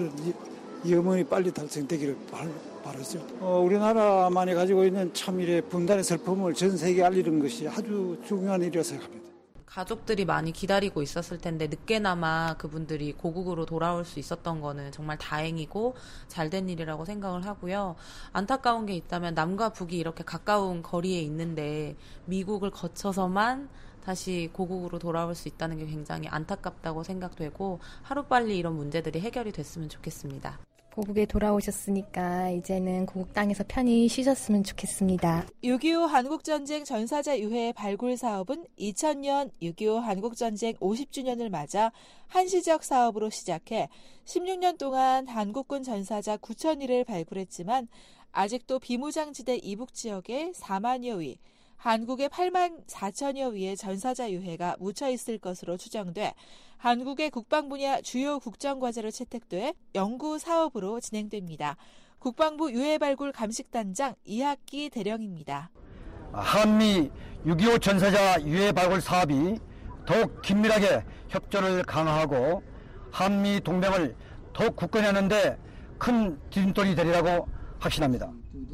이 염원이 빨리 달성되기를 바라죠. 우리나라만이 가지고 있는 참 이래 분단의 슬픔을 전 세계에 알리는 것이 아주 중요한 일이라고 생각합니다. 가족들이 많이 기다리고 있었을 텐데 늦게나마 그분들이 고국으로 돌아올 수 있었던 거는 정말 다행이고 잘된 일이라고 생각을 하고요. 안타까운 게 있다면 남과 북이 이렇게 가까운 거리에 있는데 미국을 거쳐서만 다시 고국으로 돌아올 수 있다는 게 굉장히 안타깝다고 생각되고 하루빨리 이런 문제들이 해결이 됐으면 좋겠습니다. 고국에 돌아오셨으니까 이제는 고국 땅에서 편히 쉬셨으면 좋겠습니다. 6.25 한국전쟁 전사자 유해 발굴 사업은 2000년 6.25 한국전쟁 50주년을 맞아 한시적 사업으로 시작해 16년 동안 한국군 전사자 9,000위를 발굴했지만 아직도 비무장지대 이북 지역에 4만여 위, 한국의 8만 4천여 위의 전사자 유해가 묻혀 있을 것으로 추정돼 한국의 국방 분야 주요 국정과제로 채택돼 연구 사업으로 진행됩니다. 국방부 유해발굴 감식단장 이학기 대령입니다. 한미 6.25 전사자 유해발굴 사업이 더욱 긴밀하게 협조를 강화하고 한미 동맹을 더욱 굳건하는 데 큰 디딤돌이 되리라고 확신합니다.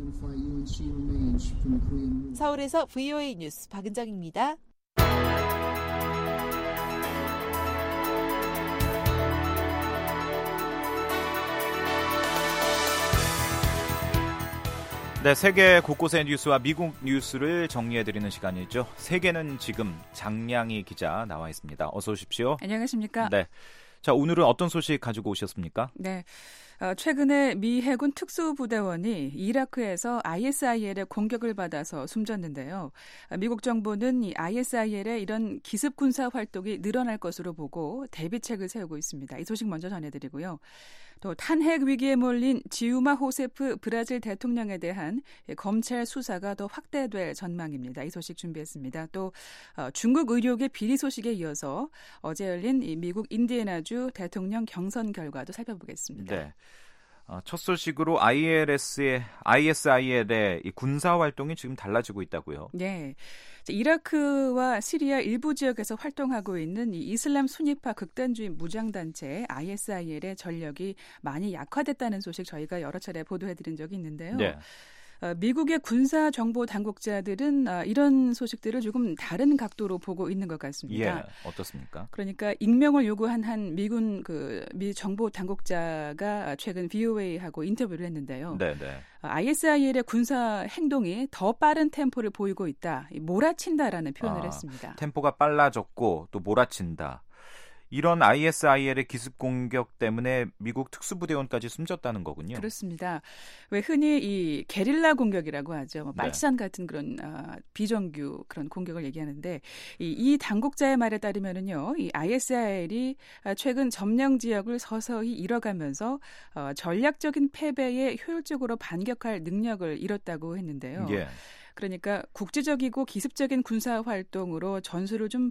서울에서 VOA 뉴스 박은정입니다. 네, 세계 곳곳의 뉴스와 미국 뉴스를 정리해드리는 시간이죠. 세계는 지금 장량희 기자 나와 있습니다. 어서 오십시오. 안녕하십니까. 네. 자, 오늘은 어떤 소식 가지고 오셨습니까? 네. 최근에 미 해군 특수부대원이 이라크에서 ISIL의 공격을 받아서 숨졌는데요. 미국 정부는 이 ISIL의 이런 기습 군사 활동이 늘어날 것으로 보고 대비책을 세우고 있습니다. 이 소식 먼저 전해드리고요. 또 탄핵 위기에 몰린 지우마 호세프 브라질 대통령에 대한 검찰 수사가 더 확대될 전망입니다. 이 소식 준비했습니다. 또 중국 의료계 비리 소식에 이어서 어제 열린 이 미국 인디애나주 대통령 경선 결과도 살펴보겠습니다. 네. 첫 소식으로 ISIL의 이 군사 활동이 지금 달라지고 있다고요. 네. 이라크와 시리아 일부 지역에서 활동하고 있는 이 이슬람 순위파 극단주의 무장단체 ISIL의 전력이 많이 약화됐다는 소식 저희가 여러 차례 보도해드린 적이 있는데요. 네. 미국의 군사 정보 당국자들은 이런 소식들을 조금 다른 각도로 보고 있는 것 같습니다. 예, 어떻습니까? 그러니까 익명을 요구한 한 미 정보 당국자가 최근 VOA하고 인터뷰를 했는데요. 네, 네. ISIL의 군사 행동이 더 빠른 템포를 보이고 있다, 몰아친다라는 표현을 했습니다. 템포가 빨라졌고 또 몰아친다. 이런 ISIL의 기습 공격 때문에 미국 특수부대원까지 숨졌다는 거군요. 그렇습니다. 왜 흔히 이 게릴라 공격이라고 하죠. 빨치산 같은 그런 비정규 그런 공격을 얘기하는데 이 당국자의 말에 따르면은요, 이 ISIL이 최근 점령 지역을 서서히 잃어가면서 전략적인 패배에 효율적으로 반격할 능력을 잃었다고 했는데요. 예. 그러니까 국제적이고 기습적인 군사 활동으로 전술을 좀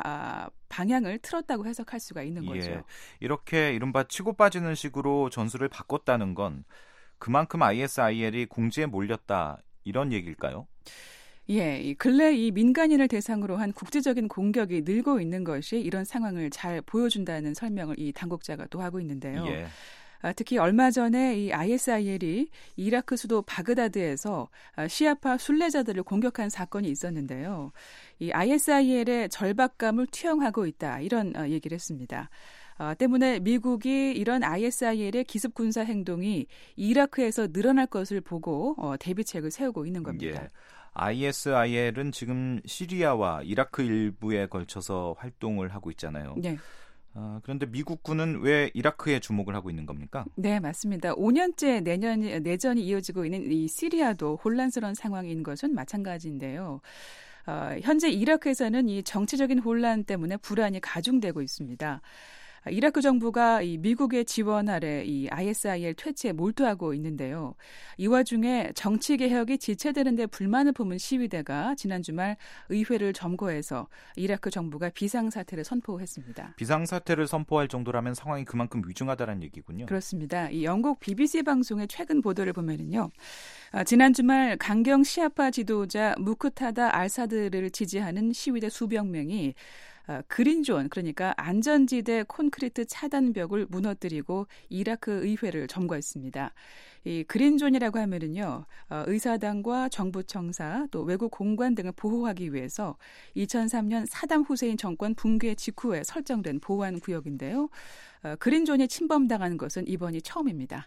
방향을 틀었다고 해석할 수가 있는 거죠. 예. 이렇게 이른바 치고 빠지는 식으로 전술을 바꿨다는 건 그만큼 ISIL이 궁지에 몰렸다 이런 얘기일까요? 예, 근래 이 민간인을 대상으로 한 국제적인 공격이 늘고 있는 것이 이런 상황을 잘 보여준다는 설명을 이 당국자가 또 하고 있는데요. 예. 특히 얼마 전에 이 ISIL이 이라크 수도 바그다드에서 시아파 순례자들을 공격한 사건이 있었는데요. 이 ISIL의 절박감을 투영하고 있다, 이런 얘기를 했습니다. 때문에 미국이 이런 ISIL의 기습 군사 행동이 이라크에서 늘어날 것을 보고 대비책을 세우고 있는 겁니다. 예. ISIL은 지금 시리아와 이라크 일부에 걸쳐서 활동을 하고 있잖아요. 네. 그런데 미국군은 왜 이라크에 주목을 하고 있는 겁니까? 네, 맞습니다. 5년째 내전이 이어지고 있는 이 시리아도 혼란스러운 상황인 것은 마찬가지인데요. 현재 이라크에서는 이 정치적인 혼란 때문에 불안이 가중되고 있습니다. 이라크 정부가 이 미국의 지원 아래 이 ISIL 퇴치에 몰두하고 있는데요. 이 와중에 정치 개혁이 지체되는 데 불만을 품은 시위대가 지난 주말 의회를 점거해서 이라크 정부가 비상사태를 선포했습니다. 비상사태를 선포할 정도라면 상황이 그만큼 위중하다는 얘기군요. 그렇습니다. 이 영국 BBC 방송의 최근 보도를 보면은요. 지난 주말 강경 시아파 지도자 무크타다 알사드를 지지하는 시위대 수백 명이 그린존, 그러니까 안전지대 콘크리트 차단벽을 무너뜨리고 이라크 의회를 점거했습니다. 이 그린존이라고 하면은요, 의사당과 정부 청사 또 외국 공관 등을 보호하기 위해서 2003년 사담 후세인 정권 붕괴 직후에 설정된 보안 구역인데요. 그린존이 침범당한 것은 이번이 처음입니다.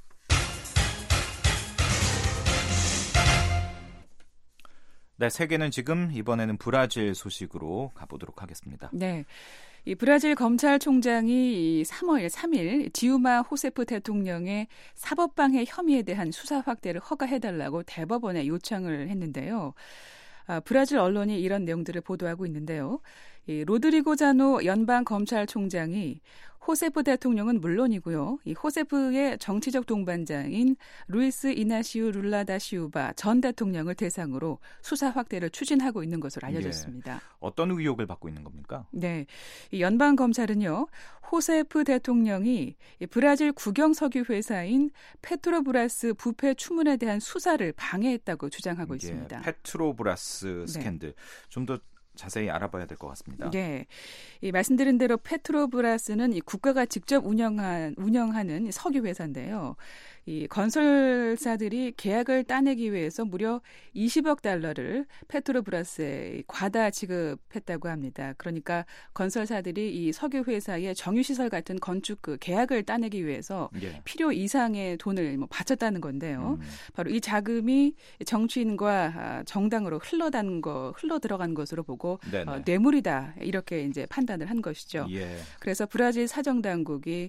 네, 세계는 지금 이번에는 브라질 소식으로 가보도록 하겠습니다. 네. 이 브라질 검찰총장이 3일 디우마 호세프 대통령의 사법방해 혐의에 대한 수사 확대를 허가해달라고 대법원에 요청을 했는데요. 브라질 언론이 이런 내용들을 보도하고 있는데요. 이 로드리고 자노 연방검찰총장이 호세프 대통령은 물론이고요. 이 호세프의 정치적 동반자인 루이스 이나시우 룰라 다 시우바 전 대통령을 대상으로 수사 확대를 추진하고 있는 것으로 알려졌습니다. 예. 어떤 의혹을 받고 있는 겁니까? 네, 이 연방 검찰은요, 호세프 대통령이 브라질 국영석유 회사인 페트로브라스 부패 추문에 대한 수사를 방해했다고 주장하고 있습니다. 페트로브라스 스캔들 좀 더 자세히 알아봐야 될 것 같습니다. 네, 이 말씀드린 대로 페트로브라스는 이 국가가 직접 운영하는 석유 회사인데요. 이 건설사들이 계약을 따내기 위해서 무려 20억 달러를 페트로브라스에 과다 지급했다고 합니다. 그러니까 건설사들이 이 석유 회사의 정유시설 같은 건축 계약을 따내기 위해서 필요 이상의 돈을 바쳤다는 건데요. 바로 이 자금이 정치인과 정당으로 흘러 들어간 것으로 보고 뇌물이다 이렇게 이제 판단을 한 것이죠. 예. 그래서 브라질 사정 당국이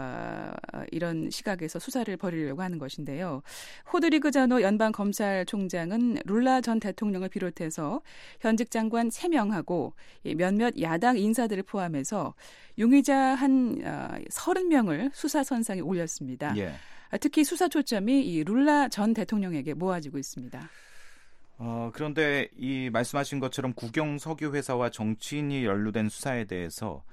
이런 시각에서 수사를 벌이려고 하는 것인데요. 호드리그 자노 연방검찰총장은 룰라 전 대통령을 비롯해서 현직 장관 3명하고 몇몇 야당 인사들을 포함해서 용의자 한 30명을 수사선상에 올렸습니다. 예. 특히 수사 초점이 이 룰라 전 대통령에게 모아지고 있습니다. 그런데 이 말씀하신 것처럼 국영 석유 회사와 정치인이 연루된 수사에 대해서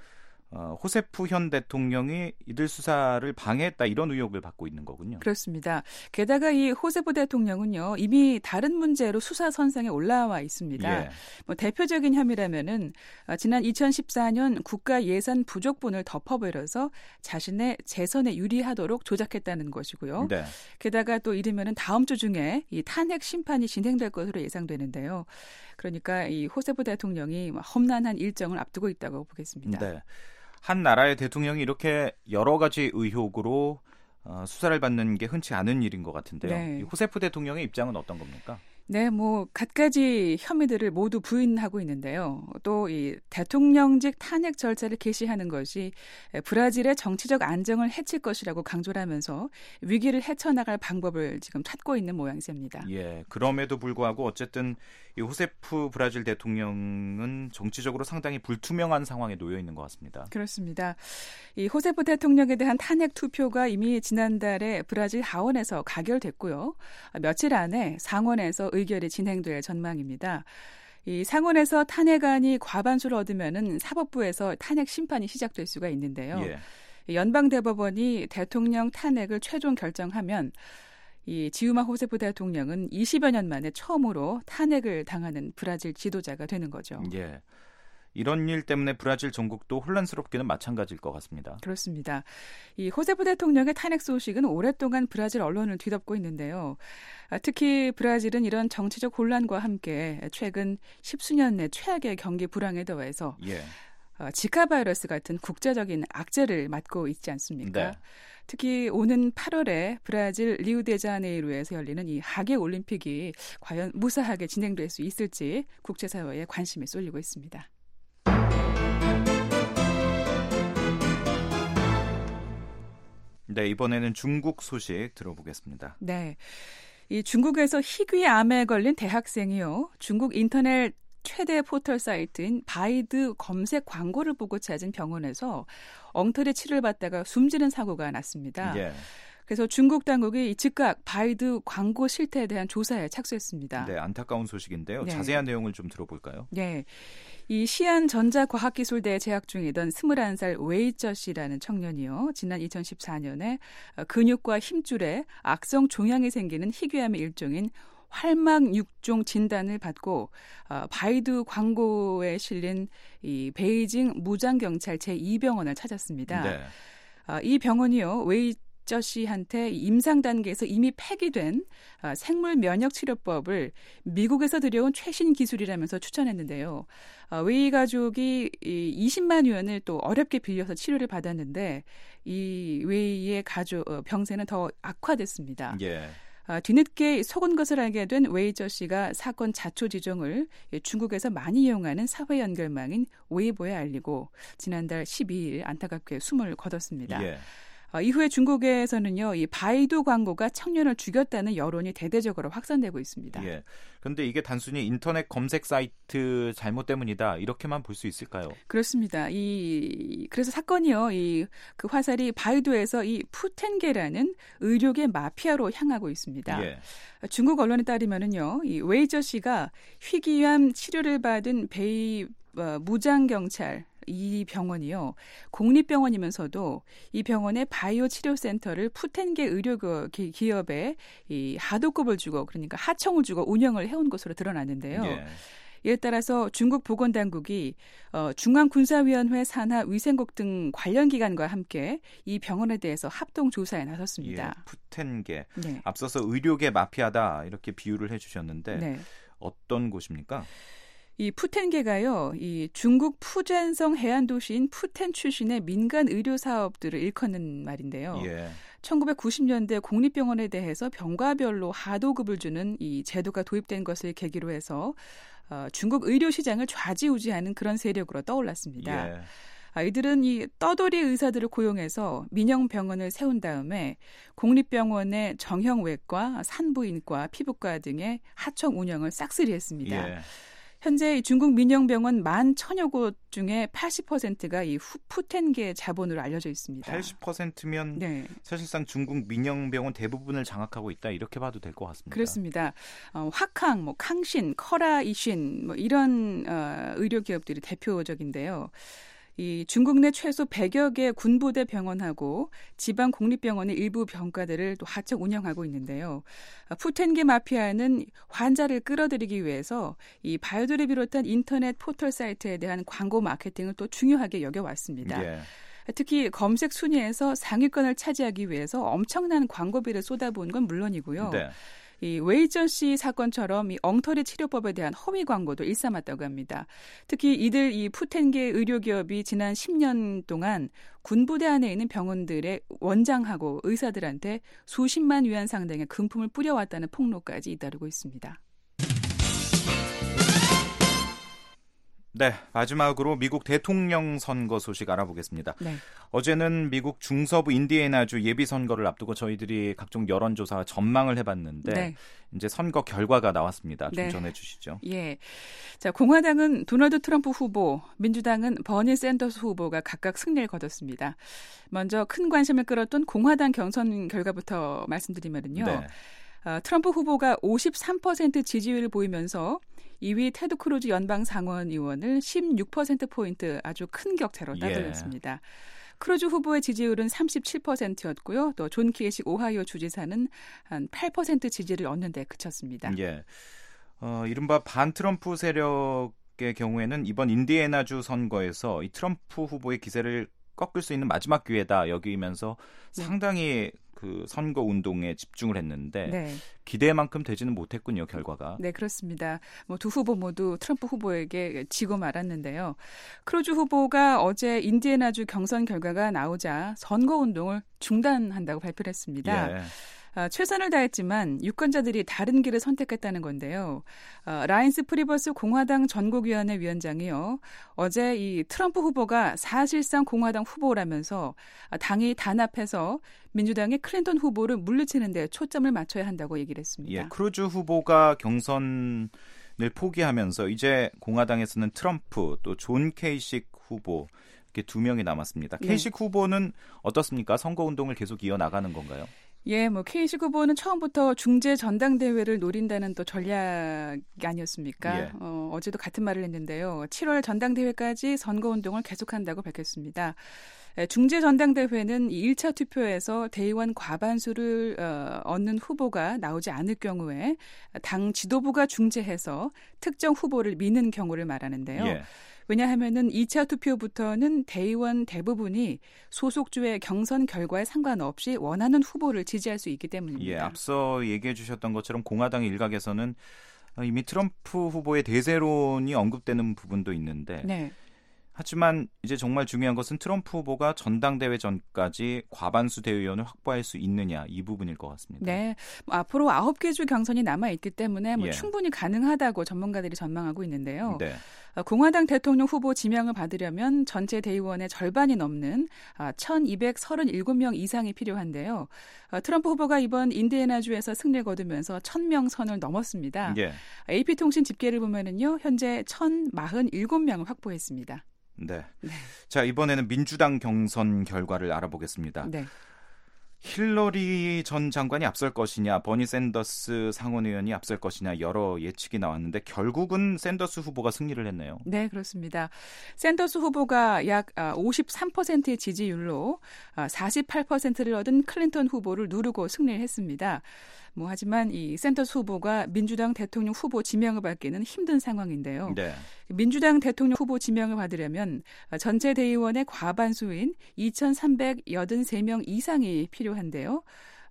호세프 현 대통령이 이들 수사를 방해했다 이런 의혹을 받고 있는 거군요. 그렇습니다. 게다가 이 호세프 대통령은요 이미 다른 문제로 수사 선상에 올라와 있습니다. 예. 대표적인 혐의라면은 지난 2014년 국가 예산 부족분을 덮어버려서 자신의 재선에 유리하도록 조작했다는 것이고요. 네. 게다가 또 이르면은 다음 주 중에 이 탄핵 심판이 진행될 것으로 예상되는데요. 그러니까 이 호세프 대통령이 험난한 일정을 앞두고 있다고 보겠습니다. 네. 한 나라의 대통령이 이렇게 여러 가지 의혹으로 수사를 받는 게 흔치 않은 일인 것 같은데요. 네. 이 호세프 대통령의 입장은 어떤 겁니까? 네, 갖가지 혐의들을 모두 부인하고 있는데요. 또 이 대통령직 탄핵 절차를 개시하는 것이 브라질의 정치적 안정을 해칠 것이라고 강조를 하면서 위기를 헤쳐나갈 방법을 지금 찾고 있는 모양새입니다. 예, 그럼에도 불구하고 어쨌든 이 호세프 브라질 대통령은 정치적으로 상당히 불투명한 상황에 놓여 있는 것 같습니다. 그렇습니다. 이 호세프 대통령에 대한 탄핵 투표가 이미 지난달에 브라질 하원에서 가결됐고요. 며칠 안에 상원에서 의결이 진행될 전망입니다. 이 상원에서 탄핵안이 과반수를 얻으면은 사법부에서 탄핵 심판이 시작될 수가 있는데요. 예. 연방대법원이 대통령 탄핵을 최종 결정하면 이 지우마 호세프 대통령은 20여 년 만에 처음으로 탄핵을 당하는 브라질 지도자가 되는 거죠. 예. 이런 일 때문에 브라질 전국도 혼란스럽기는 마찬가지일 것 같습니다. 그렇습니다. 이 호세프 대통령의 탄핵 소식은 오랫동안 브라질 언론을 뒤덮고 있는데요. 특히 브라질은 이런 정치적 혼란과 함께 최근 10수년 내 최악의 경기 불황에 더해서 지카 바이러스 같은 국제적인 악재를 맞고 있지 않습니까? 네. 특히 오는 8월에 브라질 리우데자네이루에서 열리는 이 하계 올림픽이 과연 무사하게 진행될 수 있을지 국제사회에 관심이 쏠리고 있습니다. 네, 이번에는 중국 소식 들어보겠습니다. 네, 이 중국에서 희귀암에 걸린 대학생이요. 중국 인터넷 최대 포털 사이트인 바이드 검색 광고를 보고 찾은 병원에서 엉터리 치료를 받다가 숨지는 사고가 났습니다. 예. 그래서 중국 당국이 즉각 바이드 광고 실태에 대한 조사에 착수했습니다. 네, 안타까운 소식인데요. 네. 자세한 내용을 좀 들어볼까요? 네, 이 시안 전자과학기술대에 재학 중이던 21살 웨이저 씨라는 청년이요. 지난 2014년에 근육과 힘줄에 악성 종양이 생기는 희귀암의 일종인 활막 6종 진단을 받고 바이두 광고에 실린 이 베이징 무장경찰 제2병원을 찾았습니다. 네. 이 병원이요. 웨이저 씨한테 임상 단계에서 이미 폐기된 생물 면역 치료법을 미국에서 들여온 최신 기술이라면서 추천했는데요. 웨이 가족이 20만 위안을 또 어렵게 빌려서 치료를 받았는데 이 웨이의 병세는 더 악화됐습니다. 예. 뒤늦게 속은 것을 알게 된 웨이저 씨가 사건 자초지종을 중국에서 많이 이용하는 사회 연결망인 웨이보에 알리고 지난달 12일 안타깝게 숨을 거뒀습니다. 예. 이후에 중국에서는요, 이 바이두 광고가 청년을 죽였다는 여론이 대대적으로 확산되고 있습니다. 예. 그런데 이게 단순히 인터넷 검색 사이트 잘못 때문이다 이렇게만 볼 수 있을까요? 그렇습니다. 그래서 사건이요, 그 화살이 바이두에서 이 푸텐게라는 의료계 마피아로 향하고 있습니다. 예. 중국 언론에 따르면은요, 이 웨이저 씨가 희귀암 치료를 받은 무장경찰 이 병원이요. 공립병원이면서도 이 병원의 바이오 치료센터를 푸텐게 의료 기업에 이 하도급을 주고 그러니까 하청을 주고 운영을 해온 것으로 드러났는데요. 예. 이에 따라서 중국 보건당국이 중앙군사위원회 산하 위생국 등 관련 기관과 함께 이 병원에 대해서 합동 조사에 나섰습니다. 예, 푸텐게. 네. 앞서서 의료계 마피아다 이렇게 비유를 해주셨는데 네. 어떤 곳입니까? 이 푸텐게가요, 이 중국 푸젠성 해안 도시인 푸텐 출신의 민간 의료 사업들을 일컫는 말인데요. 예. 1990년대 공립병원에 대해서 병가별로 하도급을 주는 이 제도가 도입된 것을 계기로 해서 중국 의료 시장을 좌지우지하는 그런 세력으로 떠올랐습니다. 예. 이들은 이 떠돌이 의사들을 고용해서 민영 병원을 세운 다음에 공립병원의 정형외과, 산부인과, 피부과 등의 하청 운영을 싹쓸이했습니다. 예. 현재 중국 민영병원 11,000여 곳 중에 80%가 이 푸텐게 자본으로 알려져 있습니다. 80%면 네. 사실상 중국 민영병원 대부분을 장악하고 있다 이렇게 봐도 될 것 같습니다. 그렇습니다. 화캉,康신, 커라이신 이런 의료 기업들이 대표적인데요. 이 중국 내 최소 100여 개 군부대 병원하고 지방 공립병원의 일부 병가들을 또 하청 운영하고 있는데요. 푸텐게 마피아는 환자를 끌어들이기 위해서 이 바이두를 비롯한 인터넷 포털 사이트에 대한 광고 마케팅을 또 중요하게 여겨왔습니다. 예. 특히 검색 순위에서 상위권을 차지하기 위해서 엄청난 광고비를 쏟아부은 건 물론이고요. 네. 이 웨이저 씨 사건처럼 이 엉터리 치료법에 대한 허위 광고도 일삼았다고 합니다. 특히 이들 이 푸텐게 의료기업이 지난 10년 동안 군부대 안에 있는 병원들의 원장하고 의사들한테 수십만 위안 상당의 금품을 뿌려왔다는 폭로까지 잇따르고 있습니다. 네, 마지막으로 미국 대통령 선거 소식 알아보겠습니다. 네. 어제는 미국 중서부 인디애나주 예비선거를 앞두고 저희들이 각종 여론조사 전망을 해봤는데 네. 이제 선거 결과가 나왔습니다. 좀 네. 전해주시죠. 예, 자 공화당은 도널드 트럼프 후보, 민주당은 버니 샌더스 후보가 각각 승리를 거뒀습니다. 먼저 큰 관심을 끌었던 공화당 경선 결과부터 말씀드리면요. 네. 트럼프 후보가 53% 지지율을 보이면서 2위 테드 크루즈 연방 상원 의원을 16%포인트 아주 큰 격차로 따돌렸습니다. 크루즈 후보의 지지율은 37%였고요. 또 존 키에식 오하이오 주지사는 한 8% 지지를 얻는 데 그쳤습니다. 예. 이른바 반트럼프 세력의 경우에는 이번 인디애나주 선거에서 이 트럼프 후보의 기세를 꺾을 수 있는 마지막 기회다 여기면서 상당히 그 선거 운동에 집중을 했는데 네. 기대만큼 되지는 못했군요, 결과가. 네, 그렇습니다. 두 후보 모두 트럼프 후보에게 지고 말았는데요. 크루즈 후보가 어제 인디애나주 경선 결과가 나오자 선거 운동을 중단한다고 발표를 했습니다. 예. 최선을 다했지만 유권자들이 다른 길을 선택했다는 건데요. 라인스 프리버스 공화당 전국위원회 위원장이요. 어제 이 트럼프 후보가 사실상 공화당 후보라면서 당이 단합해서 민주당의 클린턴 후보를 물리치는 데 초점을 맞춰야 한다고 얘기를 했습니다. 예, 크루즈 후보가 경선을 포기하면서 이제 공화당에서는 트럼프 또 존 케이식 후보 이렇게 두 명이 남았습니다. 케이식 후보는 어떻습니까? 선거운동을 계속 이어나가는 건가요? 예, 케이식 후보는 처음부터 중재 전당대회를 노린다는 또 전략이 아니었습니까? 예. 어제도 같은 말을 했는데요. 7월 전당대회까지 선거운동을 계속한다고 밝혔습니다. 중재전당대회는 1차 투표에서 대의원 과반수를 얻는 후보가 나오지 않을 경우에 당 지도부가 중재해서 특정 후보를 미는 경우를 말하는데요. 예. 왜냐하면은 2차 투표부터는 대의원 대부분이 소속주의 경선 결과에 상관없이 원하는 후보를 지지할 수 있기 때문입니다. 예, 앞서 얘기해 주셨던 것처럼 공화당 일각에서는 이미 트럼프 후보의 대세론이 언급되는 부분도 있는데 네. 하지만 이제 정말 중요한 것은 트럼프 후보가 전당대회 전까지 과반수 대의원을 확보할 수 있느냐 이 부분일 것 같습니다. 네, 앞으로 9개 주 경선이 남아있기 때문에 예. 충분히 가능하다고 전문가들이 전망하고 있는데요. 네. 공화당 대통령 후보 지명을 받으려면 전체 대의원의 절반이 넘는 1,237명 이상이 필요한데요. 트럼프 후보가 이번 인디애나주에서 승리를 거두면서 1,000명 선을 넘었습니다. 예. AP통신 집계를 보면은요, 현재 1,047명을 확보했습니다. 네. 자, 이번에는 민주당 경선 결과를 알아보겠습니다. 네. 힐러리 전 장관이 앞설 것이냐, 버니 샌더스 상원의원이 앞설 것이냐 여러 예측이 나왔는데 결국은 샌더스 후보가 승리를 했네요. 네, 그렇습니다. 샌더스 후보가 약 53%의 지지율로 48%를 얻은 클린턴 후보를 누르고 승리를 했습니다. 하지만 이 샌더스 후보가 민주당 대통령 후보 지명을 받기는 힘든 상황인데요. 네. 민주당 대통령 후보 지명을 받으려면 전체 대의원의 과반수인 2,383명 이상이 필요한데요.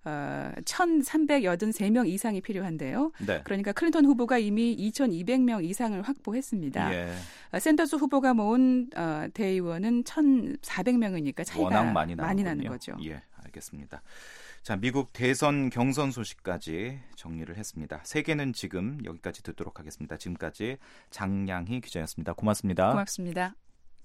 1,383명 이상이 필요한데요. 네. 그러니까 클린턴 후보가 이미 2,200명 이상을 확보했습니다. 예. 샌더스 후보가 모은 대의원은 1,400명이니까 차이가 워낙 많이 나는 거죠. 예, 알겠습니다. 자, 미국 대선 경선 소식까지 정리를 했습니다. 세계는 지금 여기까지 듣도록 하겠습니다. 지금까지 장량희 기자였습니다. 고맙습니다. 고맙습니다.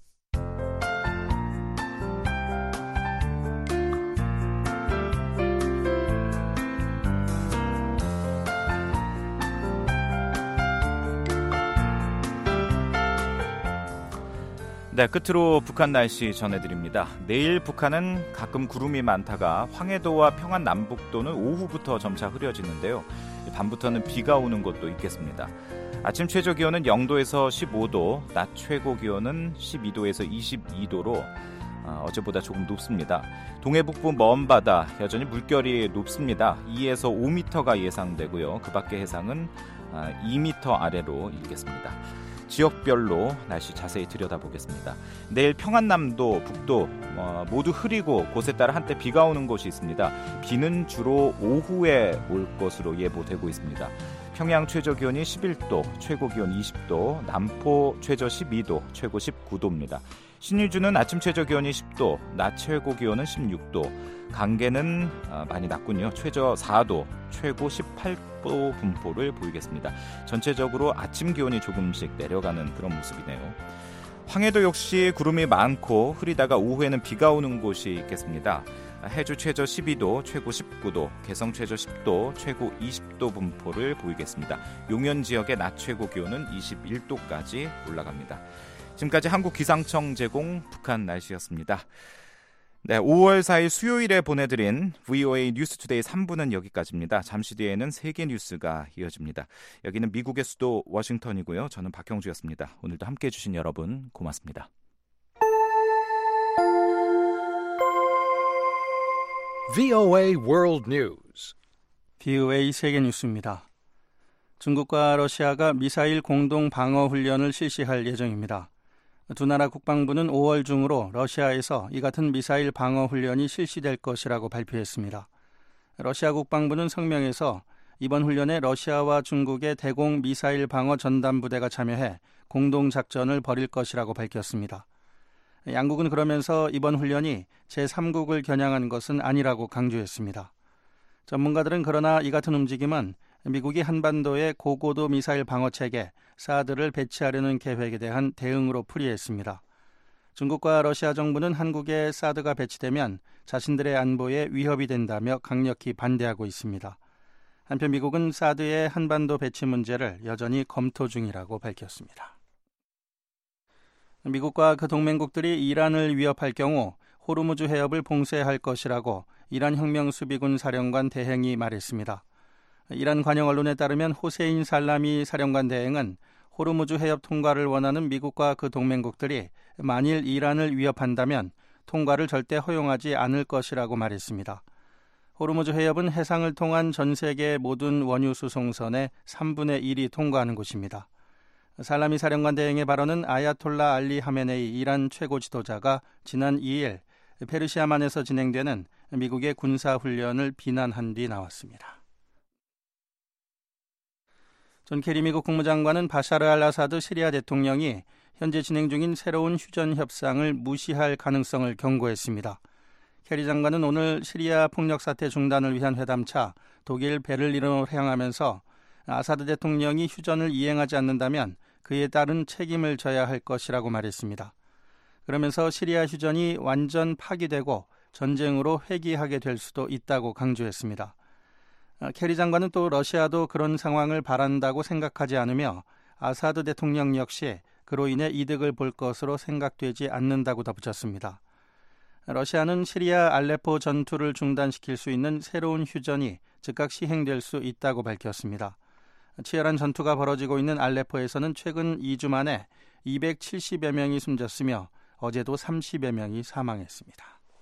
네, 끝으로 북한 날씨 전해드립니다. 내일 북한은 가끔 구름이 많다가 황해도와 평안 남북도는 오후부터 점차 흐려지는데요. 밤부터는 비가 오는 곳도 있겠습니다. 아침 최저 기온은 0도에서 15도, 낮 최고 기온은 12도에서 22도로 어제보다 조금 높습니다. 동해북부 먼바다 여전히 물결이 높습니다. 2에서 5m가 예상되고요. 그 밖의 해상은 2m 아래로 일겠습니다. 지역별로 날씨 자세히 들여다보겠습니다. 내일 평안남도, 북도 모두 흐리고 곳에 따라 한때 비가 오는 곳이 있습니다. 비는 주로 오후에 올 것으로 예보되고 있습니다. 평양 최저 기온이 11도, 최고 기온 20도, 남포 최저 12도, 최고 19도입니다. 신의주는 아침 최저 기온이 10도, 낮 최고 기온은 16도, 강계는 많이 낮군요. 최저 4도, 최고 18도 분포를 보이겠습니다. 전체적으로 아침 기온이 조금씩 내려가는 그런 모습이네요. 황해도 역시 구름이 많고 흐리다가 오후에는 비가 오는 곳이 있겠습니다. 해주 최저 12도, 최고 19도, 개성 최저 10도, 최고 20도 분포를 보이겠습니다. 용현 지역의 낮 최고 기온은 21도까지 올라갑니다. 지금까지 한국기상청 제공 북한 날씨였습니다. 네, 5월 4일 수요일에 보내드린 VOA 뉴스투데이 3부는 여기까지입니다. 잠시 뒤에는 세계 뉴스가 이어집니다. 여기는 미국의 수도 워싱턴이고요. 저는 박형주였습니다. 오늘도 함께해 주신 여러분 고맙습니다. VOA World News. VOA 세계 뉴스입니다. 중국과 러시아가 미사일 공동 방어 훈련을 실시할 예정입니다. 두 나라 국방부는 5월 중으로 러시아에서 이 같은 미사일 방어 훈련이 실시될 것이라고 발표했습니다. 러시아 국방부는 성명에서 이번 훈련에 러시아와 중국의 대공 미사일 방어 전담부대가 참여해 공동 작전을 벌일 것이라고 밝혔습니다. 양국은 그러면서 이번 훈련이 제3국을 겨냥한 것은 아니라고 강조했습니다. 전문가들은 그러나 이 같은 움직임은 미국이 한반도에 고고도 미사일 방어체계 사드를 배치하려는 계획에 대한 대응으로 풀이했습니다. 중국과 러시아 정부는 한국에 사드가 배치되면 자신들의 안보에 위협이 된다며 강력히 반대하고 있습니다. 한편 미국은 사드의 한반도 배치 문제를 여전히 검토 중이라고 밝혔습니다. 미국과 그 동맹국들이 이란을 위협할 경우 호르무즈 해협을 봉쇄할 것이라고 이란 혁명수비군 사령관 대행이 말했습니다. 이란 관영 언론에 따르면 호세인 살라미 사령관 대행은 호르무즈 해협 통과를 원하는 미국과 그 동맹국들이 만일 이란을 위협한다면 통과를 절대 허용하지 않을 것이라고 말했습니다. 호르무즈 해협은 해상을 통한 전 세계 모든 원유 수송선의 3분의 1이 통과하는 곳입니다. 살라미 사령관 대행의 발언은 아야톨라 알리 하메네이 이란 최고 지도자가 지난 2일 페르시아만에서 진행되는 미국의 군사훈련을 비난한 뒤 나왔습니다. 존 케리 미국 국무장관은 바샤르 알 아사드 시리아 대통령이 현재 진행 중인 새로운 휴전 협상을 무시할 가능성을 경고했습니다. 케리 장관은 오늘 시리아 폭력 사태 중단을 위한 회담차 독일 베를린으로 향하면서 아사드 대통령이 휴전을 이행하지 않는다면 그에 따른 책임을 져야 할 것이라고 말했습니다. 그러면서 시리아 휴전이 완전 파기되고 전쟁으로 회귀하게 될 수도 있다고 강조했습니다. 케리 장관은 또 러시아도 그런 상황을 바란다고 생각하지 않으며 아사드 대통령 역시 그로 인해 이득을 볼 것으로 생각되지 않는다고 덧붙였습니다. 러시아는 시리아 알레포 전투를 중단시킬 수 있는 새로운 휴전이 즉각 시행될 수 있다고 밝혔습니다. 치열한 전투가 벌어지고 있는 알레포에서는 최근 2주 만에 270여 명이 숨졌으며 어제도 30여 명이 사망했습니다.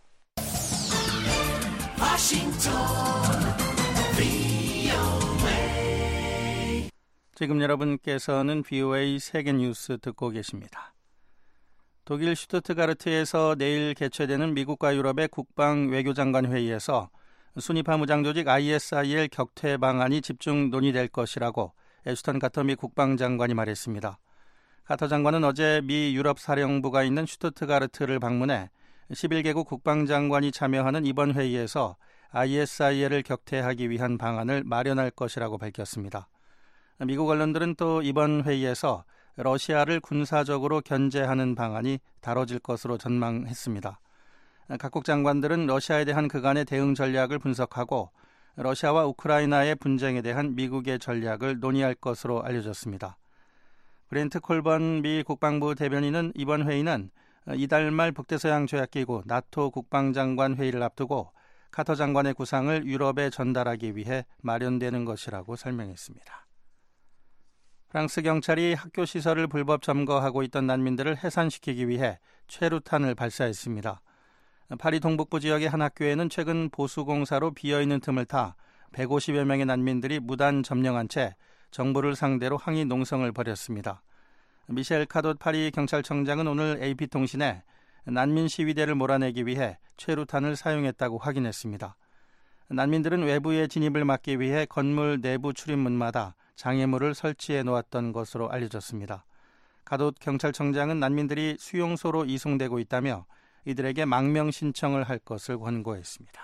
지금 여러분께서는 VOA 세계뉴스 듣고 계십니다. 독일 슈투트가르트에서 내일 개최되는 미국과 유럽의 국방 외교장관 회의에서 순위파 무장조직 ISIL 격퇴 방안이 집중 논의될 것이라고 애슈턴 카터 미 국방장관이 말했습니다. 카터 장관은 어제 미 유럽 사령부가 있는 슈투트가르트를 방문해 11개국 국방장관이 참여하는 이번 회의에서 ISIL을 격퇴하기 위한 방안을 마련할 것이라고 밝혔습니다. 미국 언론들은 또 이번 회의에서 러시아를 군사적으로 견제하는 방안이 다뤄질 것으로 전망했습니다. 각국 장관들은 러시아에 대한 그간의 대응 전략을 분석하고 러시아와 우크라이나의 분쟁에 대한 미국의 전략을 논의할 것으로 알려졌습니다. 브렌트 콜번 미 국방부 대변인은 이번 회의는 이달 말 북대서양 조약기구 나토 국방장관 회의를 앞두고 카터 장관의 구상을 유럽에 전달하기 위해 마련되는 것이라고 설명했습니다. 프랑스 경찰이 학교 시설을 불법 점거하고 있던 난민들을 해산시키기 위해 최루탄을 발사했습니다. 파리 동북부 지역의 한 학교에는 최근 보수공사로 비어있는 틈을 타 150여 명의 난민들이 무단 점령한 채 정부를 상대로 항의 농성을 벌였습니다. 미셸 카돗 파리 경찰청장은 오늘 AP통신에 난민 시위대를 몰아내기 위해 최루탄을 사용했다고 확인했습니다. 난민들은 외부의 진입을 막기 위해 건물 내부 출입문마다 장애물을 설치해 놓았던 것으로 알려졌습니다. 카돗 경찰청장은 난민들이 수용소로 이송되고 있다며 이들에게 망명 신청을 할 것을 권고했습니다.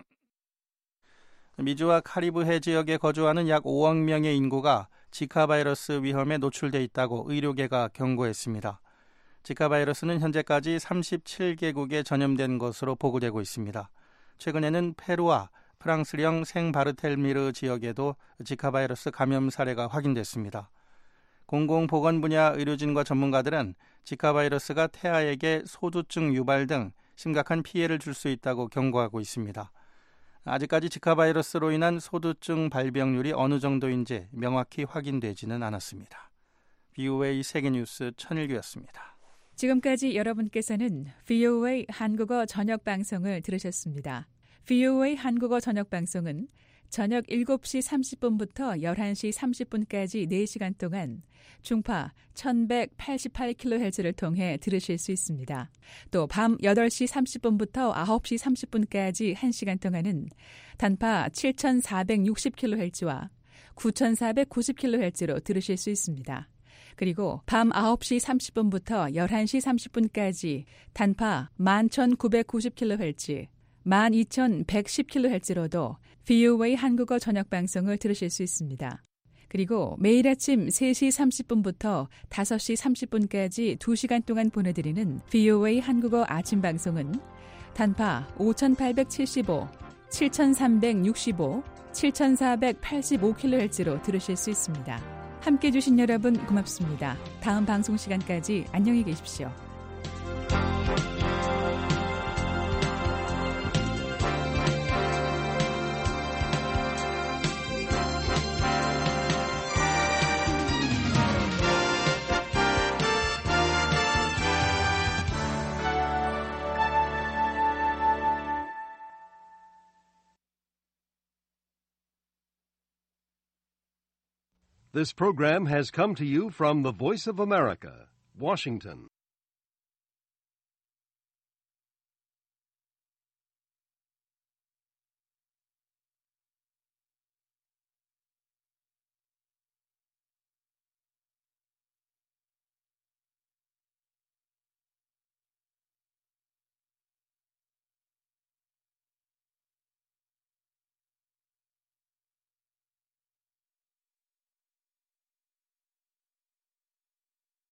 미주와 카리브해 지역에 거주하는 약 5억 명의 인구가 지카 바이러스 위험에 노출돼 있다고 의료계가 경고했습니다. 지카 바이러스는 현재까지 37개국에 전염된 것으로 보고되고 있습니다. 최근에는 페루와 프랑스령 생바르텔미르 지역에도 지카 바이러스 감염 사례가 확인됐습니다. 공공보건 분야 의료진과 전문가들은 지카 바이러스가 태아에게 소두증 유발 등 심각한 피해를 줄 수 있다고 경고하고 있습니다. 아직까지 지카 바이러스로 인한 소두증 발병률이 어느 정도인지 명확히 확인되지는 않았습니다. VOA 세계뉴스 천일규였습니다. 지금까지 여러분께서는 VOA 한국어 저녁 방송을 들으셨습니다. VOA 한국어 저녁 방송은 저녁 7시 30분부터 11시 30분까지 4시간 동안 중파 1188kHz를 통해 들으실 수 있습니다. 또 밤 8시 30분부터 9시 30분까지 1시간 동안은 단파 7460kHz와 9490kHz로 들으실 수 있습니다. 그리고 밤 9시 30분부터 11시 30분까지 단파 11990kHz, 12110kHz로도 VOA 한국어 저녁 방송을 들으실 수 있습니다. 그리고 매일 아침 3시 30분부터 5시 30분까지 2시간 동안 보내드리는 VOA 한국어 아침 방송은 단파 5875, 7365, 7485kHz로 들으실 수 있습니다. 함께해 주신 여러분 고맙습니다. 다음 방송 시간까지 안녕히 계십시오. This program has come to you from the Voice of America, Washington.